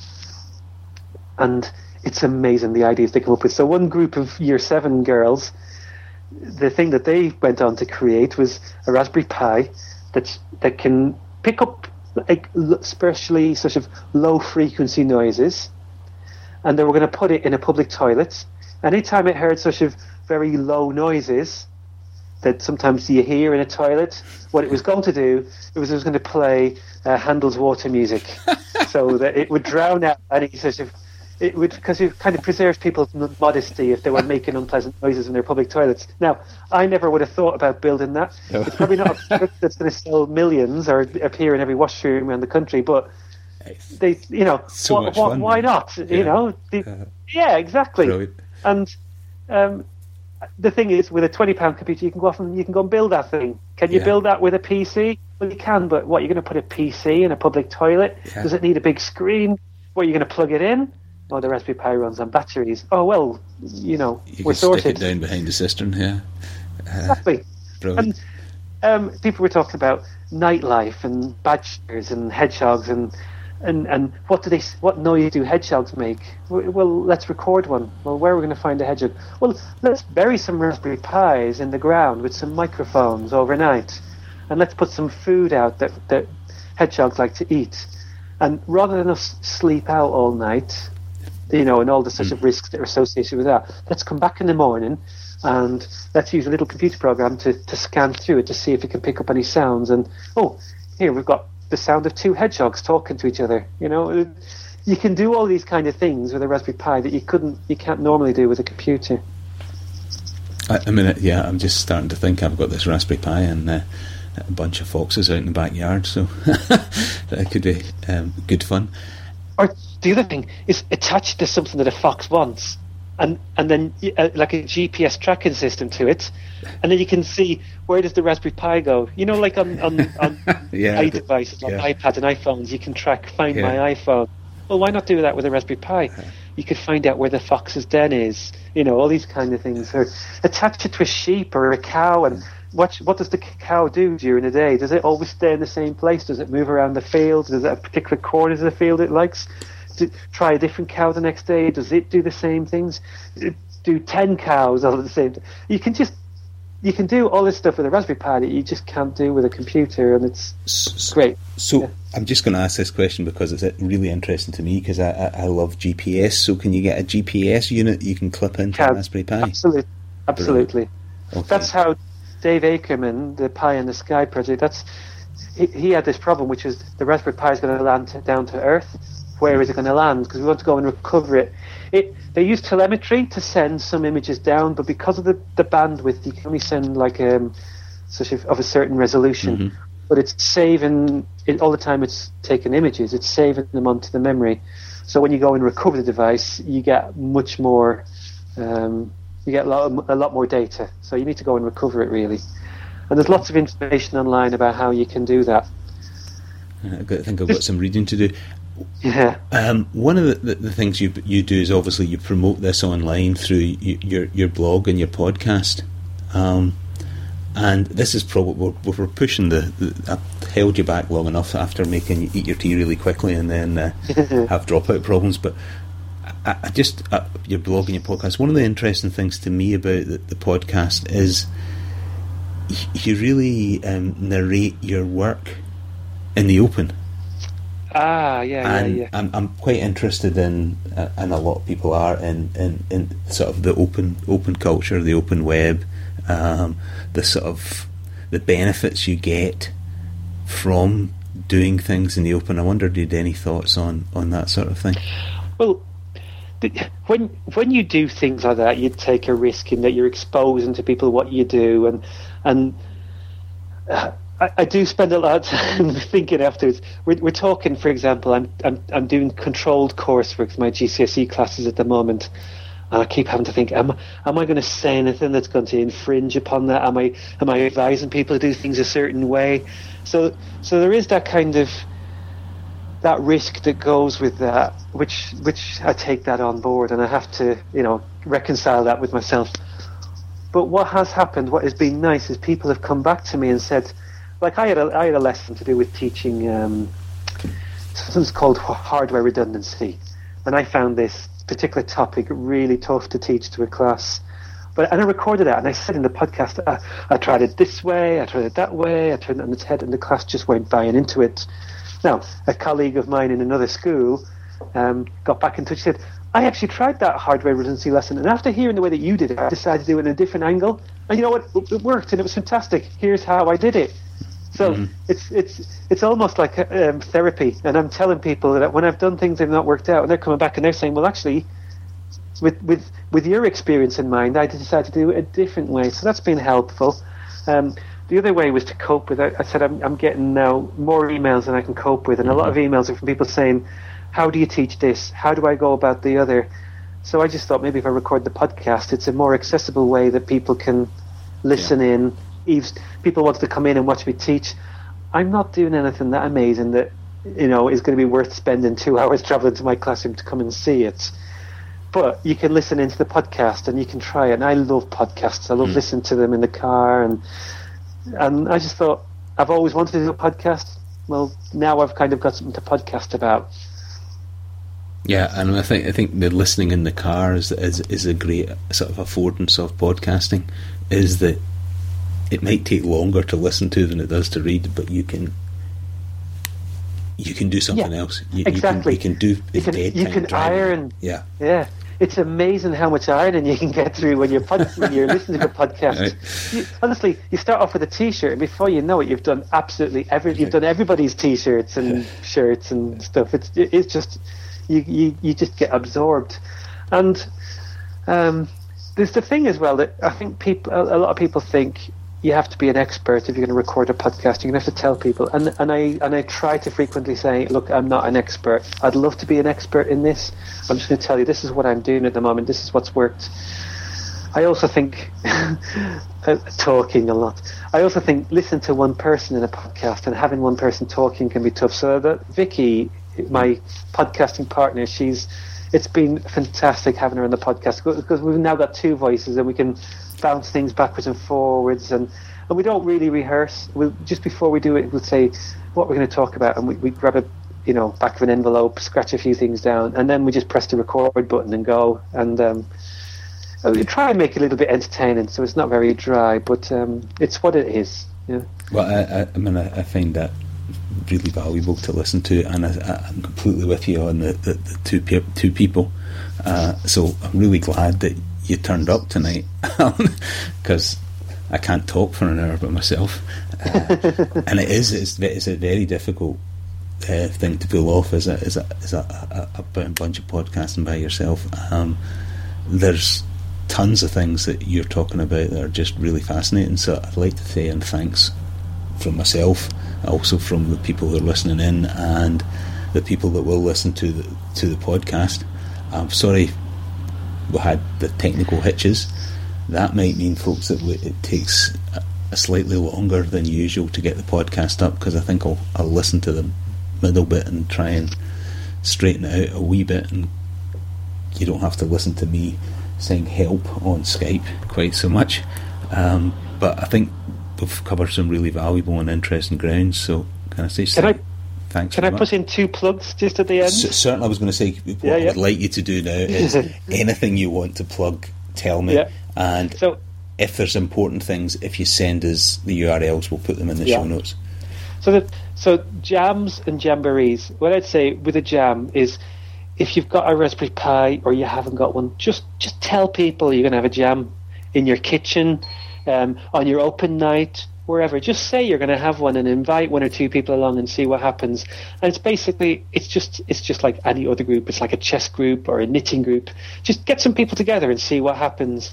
And it's amazing the ideas they come up with. So one group of year seven girls, the thing that they went on to create was a Raspberry Pi that that can pick up like especially sort of low frequency noises. And they were going to put it in a public toilet. Anytime it heard sort of very low noises that sometimes you hear in a toilet, what it was going to do, it was, it was going to play uh, Handel's Water music, so that it would drown out any sort of, it would, because it kind of preserves people's modesty if they were making unpleasant noises in their public toilets. Now, I never would have thought about building that. No. It's probably not a product that's going to sell millions or appear in every washroom around the country, but they, you know, so wh- much wh- fun, why not? Yeah. You know, the, uh, yeah, exactly. Brilliant. And um, the thing is, with a twenty pound computer, you can go off and you can go and build that thing. Can you yeah. build that with a P C? Well, you can, but what, you're going to put a P C in a public toilet? Yeah. Does it need a big screen? Where are you going to plug it in? Oh, the Raspberry Pi runs on batteries. Oh, well, you know, you we're can sorted. Stick it down behind the cistern, yeah. Uh, exactly. Brilliant. And um, people were talking about nightlife and badgers and hedgehogs and and and what do they? What noise do hedgehogs make? Well, let's record one. Well, where are we going to find a hedgehog? Well, let's bury some Raspberry Pis in the ground with some microphones overnight, and let's put some food out that that hedgehogs like to eat. And rather than us sleep out all night, you know, and all the sorts mm. of risks that are associated with that, let's come back in the morning and let's use a little computer program to, to scan through it to see if it can pick up any sounds. And, oh, here we've got the sound of two hedgehogs talking to each other. You know, you can do all these kind of things with a Raspberry Pi that you couldn't, you can't normally do with a computer. I, I mean, yeah, I'm just starting to think I've got this Raspberry Pi and uh, a bunch of foxes out in the backyard, so that could be um, good fun. Or the other thing is attached to something that a fox wants, and and then uh, like a G P S tracking system to it, and then you can see where does the Raspberry Pi go. You know, like on on, on yeah, iDevices, on yeah. iPad and iPhones, you can track Find yeah. My iPhone. Well, why not do that with a Raspberry Pi? You could find out where the fox's den is. You know, all these kind of things. Or attach it to a sheep or a cow, and what what does the cow do during the day? Does it always stay in the same place? Does it move around the field? Does it have particular corners of the field it likes? Do, try a different cow the next day. Does it do the same things? Do ten cows all at the same time? You can just you can do all this stuff with a Raspberry Pi that you just can't do with a computer, and it's so, great. So yeah. I'm just going to ask this question because it's really interesting to me because I, I, I love G P S. So can you get a G P S unit you can clip into can, a Raspberry Pi? Absolutely, absolutely. Okay. That's how Dave Ackerman, the Pi in the Sky project. That's he, he had this problem, which is the Raspberry Pi is going to land t- down to Earth. Where is it going to land? Because we want to go and recover it. It they use telemetry to send some images down, but because of the, the bandwidth, you can only send like um such of, of a certain resolution. Mm-hmm. But it's saving it all the time. It's taking images. It's saving them onto the memory. So when you go and recover the device, you get much more. Um, you get a lot, of, a lot more data. So you need to go and recover it really. And there's lots of information online about how you can do that. I think I've got some reading to do. Yeah. Um, one of the, the, the things you you do is obviously you promote this online through you, your your blog and your podcast. Um, and this is probably we're, we're pushing the, the. I've held you back long enough after making you eat your tea really quickly and then uh, have dropout problems. But I, I just uh, your blog and your podcast. One of the interesting things to me about the, the podcast is you really um, narrate your work in the open. Ah, yeah, and yeah, yeah. I'm I'm quite interested in, uh, and a lot of people are in, in, in sort of the open open culture, the open web, um, the sort of the benefits you get from doing things in the open. I wondered, did you have any thoughts on, on that sort of thing? Well, when when you do things like that, you take a risk in that you're exposing to people what you do, and and. Uh, I, I do spend a lot of time thinking afterwards. We're, we're talking, for example, I'm I'm I'm doing controlled coursework for my G C S E classes at the moment, and I keep having to think: Am am I going to say anything that's going to infringe upon that? Am I am I advising people to do things a certain way? So so there is that kind of that risk that goes with that, which which I take that on board, and I have to you know reconcile that with myself. But what has happened, what has been nice, is people have come back to me and said. Like I had a I had a lesson to do with teaching um, something's called hardware redundancy, and I found this particular topic really tough to teach to a class. But and I recorded that, and I said in the podcast, I, I tried it this way, I tried it that way, I turned it on its head, and the class just went buying into it. Now, a colleague of mine in another school um, got back in touch and said, I actually tried that hardware redundancy lesson, and after hearing the way that you did it, I decided to do it in a different angle, and you know what? It worked, and it was fantastic. Here's how I did it. So mm-hmm. it's it's it's almost like um, therapy, and I'm telling people that when I've done things that have not worked out, and they're coming back and they're saying, "Well, actually, with with with your experience in mind, I decided to do it a different way." So that's been helpful. Um, the other way was to cope with it. I said I'm I'm getting now more emails than I can cope with, and mm-hmm. a lot of emails are from people saying, "How do you teach this? How do I go about the other?" So I just thought maybe if I record the podcast, it's a more accessible way that people can listen yeah. in. If people want to come in and watch me teach, I'm not doing anything that amazing that you know is going to be worth spending two hours traveling to my classroom to come and see it. But you can listen into the podcast and you can try it. And I love podcasts. I love mm. listening to them in the car, and and I just thought I've always wanted to do a podcast. well, now I've kind of got something to podcast about. Yeah, and I think I think the listening in the car is is is a great sort of affordance of podcasting. Is that it might take longer to listen to than it does to read, but you can you can do something yeah, else. You, exactly. You can, you can do you can, dead you time can driving. iron. Yeah, yeah. It's amazing how much ironing you can get through when you're pod- when you're listening to a podcast. Right. You, honestly, you start off with a T-shirt, and before you know it, you've done absolutely every. You've done everybody's T-shirts and shirts and stuff. It's it's just you you, you just get absorbed, and um, there's the thing as well that I think people a, a lot of people think you have to be an expert if you're going to record a podcast. You're going to have to tell people, and and I and I try to frequently say, look, I'm not an expert. I'd love to be an expert in this. I'm just going to tell you, this is what I'm doing at the moment. This is what's worked. I also think talking a lot. I also think listening to one person in a podcast and having one person talking can be tough. So that Vicky, my podcasting partner, she's. It's been fantastic having her on the podcast because we've now got two voices and we can bounce things backwards and forwards, and, and we don't really rehearse. We'll, just before we do it, we'll say what we're going to talk about, and we, we grab a you know back of an envelope, scratch a few things down, and then we just press the record button and go. And um, we try and make it a little bit entertaining, so it's not very dry, but um, it's what it is. Yeah. Well, I, I, I mean, I, I find that really valuable to listen to, and I, I'm completely with you on the, the, the two pe- two people. Uh, so I'm really glad that you turned up tonight, because I can't talk for an hour by myself, uh, and it is it's, it's a very difficult uh, thing to pull off as a as a, as a, a, a bunch of podcasting by yourself. Um, there's tons of things that you're talking about that are just really fascinating. So I'd like to say and thanks from myself, also from the people who are listening in and the people that will listen to the to the podcast. I'm sorry we had the technical hitches. That might mean, folks, that it takes a, a slightly longer than usual to get the podcast up, because I think I'll, I'll listen to the middle bit and try and straighten it out a wee bit, and you don't have to listen to me saying help on Skype quite so much. Um, but I think we've covered some really valuable and interesting grounds, so can I say can I, thanks Can I much. put in two plugs just at the end? C- certainly, I was going to say what yeah, yeah. I would like you to do now is anything you want to plug, tell me. Yeah. And so, if there's important things, if you send us the U R Ls, we'll put them in the yeah. show notes. So that so jams and jamborees. What I'd say with a jam is, if you've got a Raspberry Pi or you haven't got one, just just tell people you're going to have a jam in your kitchen, um, on your open night, wherever. Just say you're going to have one and invite one or two people along and see what happens. And it's basically, it's just it's just like any other group. It's like a chess group or a knitting group. Just get some people together and see what happens.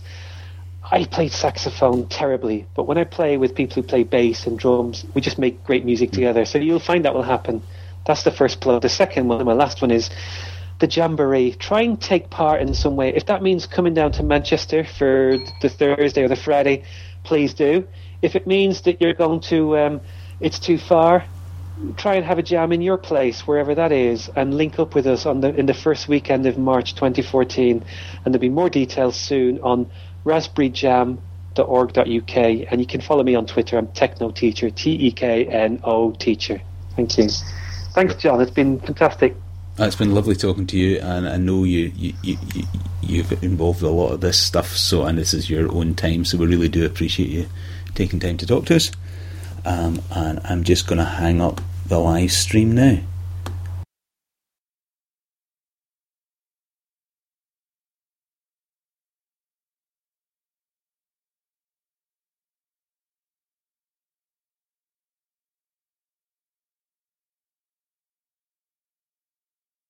I played saxophone terribly, but when I play with people who play bass and drums, we just make great music together. So you'll find that will happen. That's the first plug. The second one, and my last one, is the Jamboree. Try and take part in some way. If that means coming down to Manchester for the Thursday or the Friday, please do. If it means that you're going to, um, it's too far, try and have a jam in your place, wherever that is, and link up with us on the in the first weekend of March twenty fourteen. And there'll be more details soon on raspberry jam dot org dot U K, and you can follow me on Twitter. I'm Techno Teacher, T E K N O Teacher. Thank you. Thanks, John. It's been fantastic. It's been lovely talking to you, and I know you, you, you, you, you've involved a lot of this stuff, so and this is your own time, so we really do appreciate you taking time to talk to us. Um, and I'm just going to hang up the live stream now.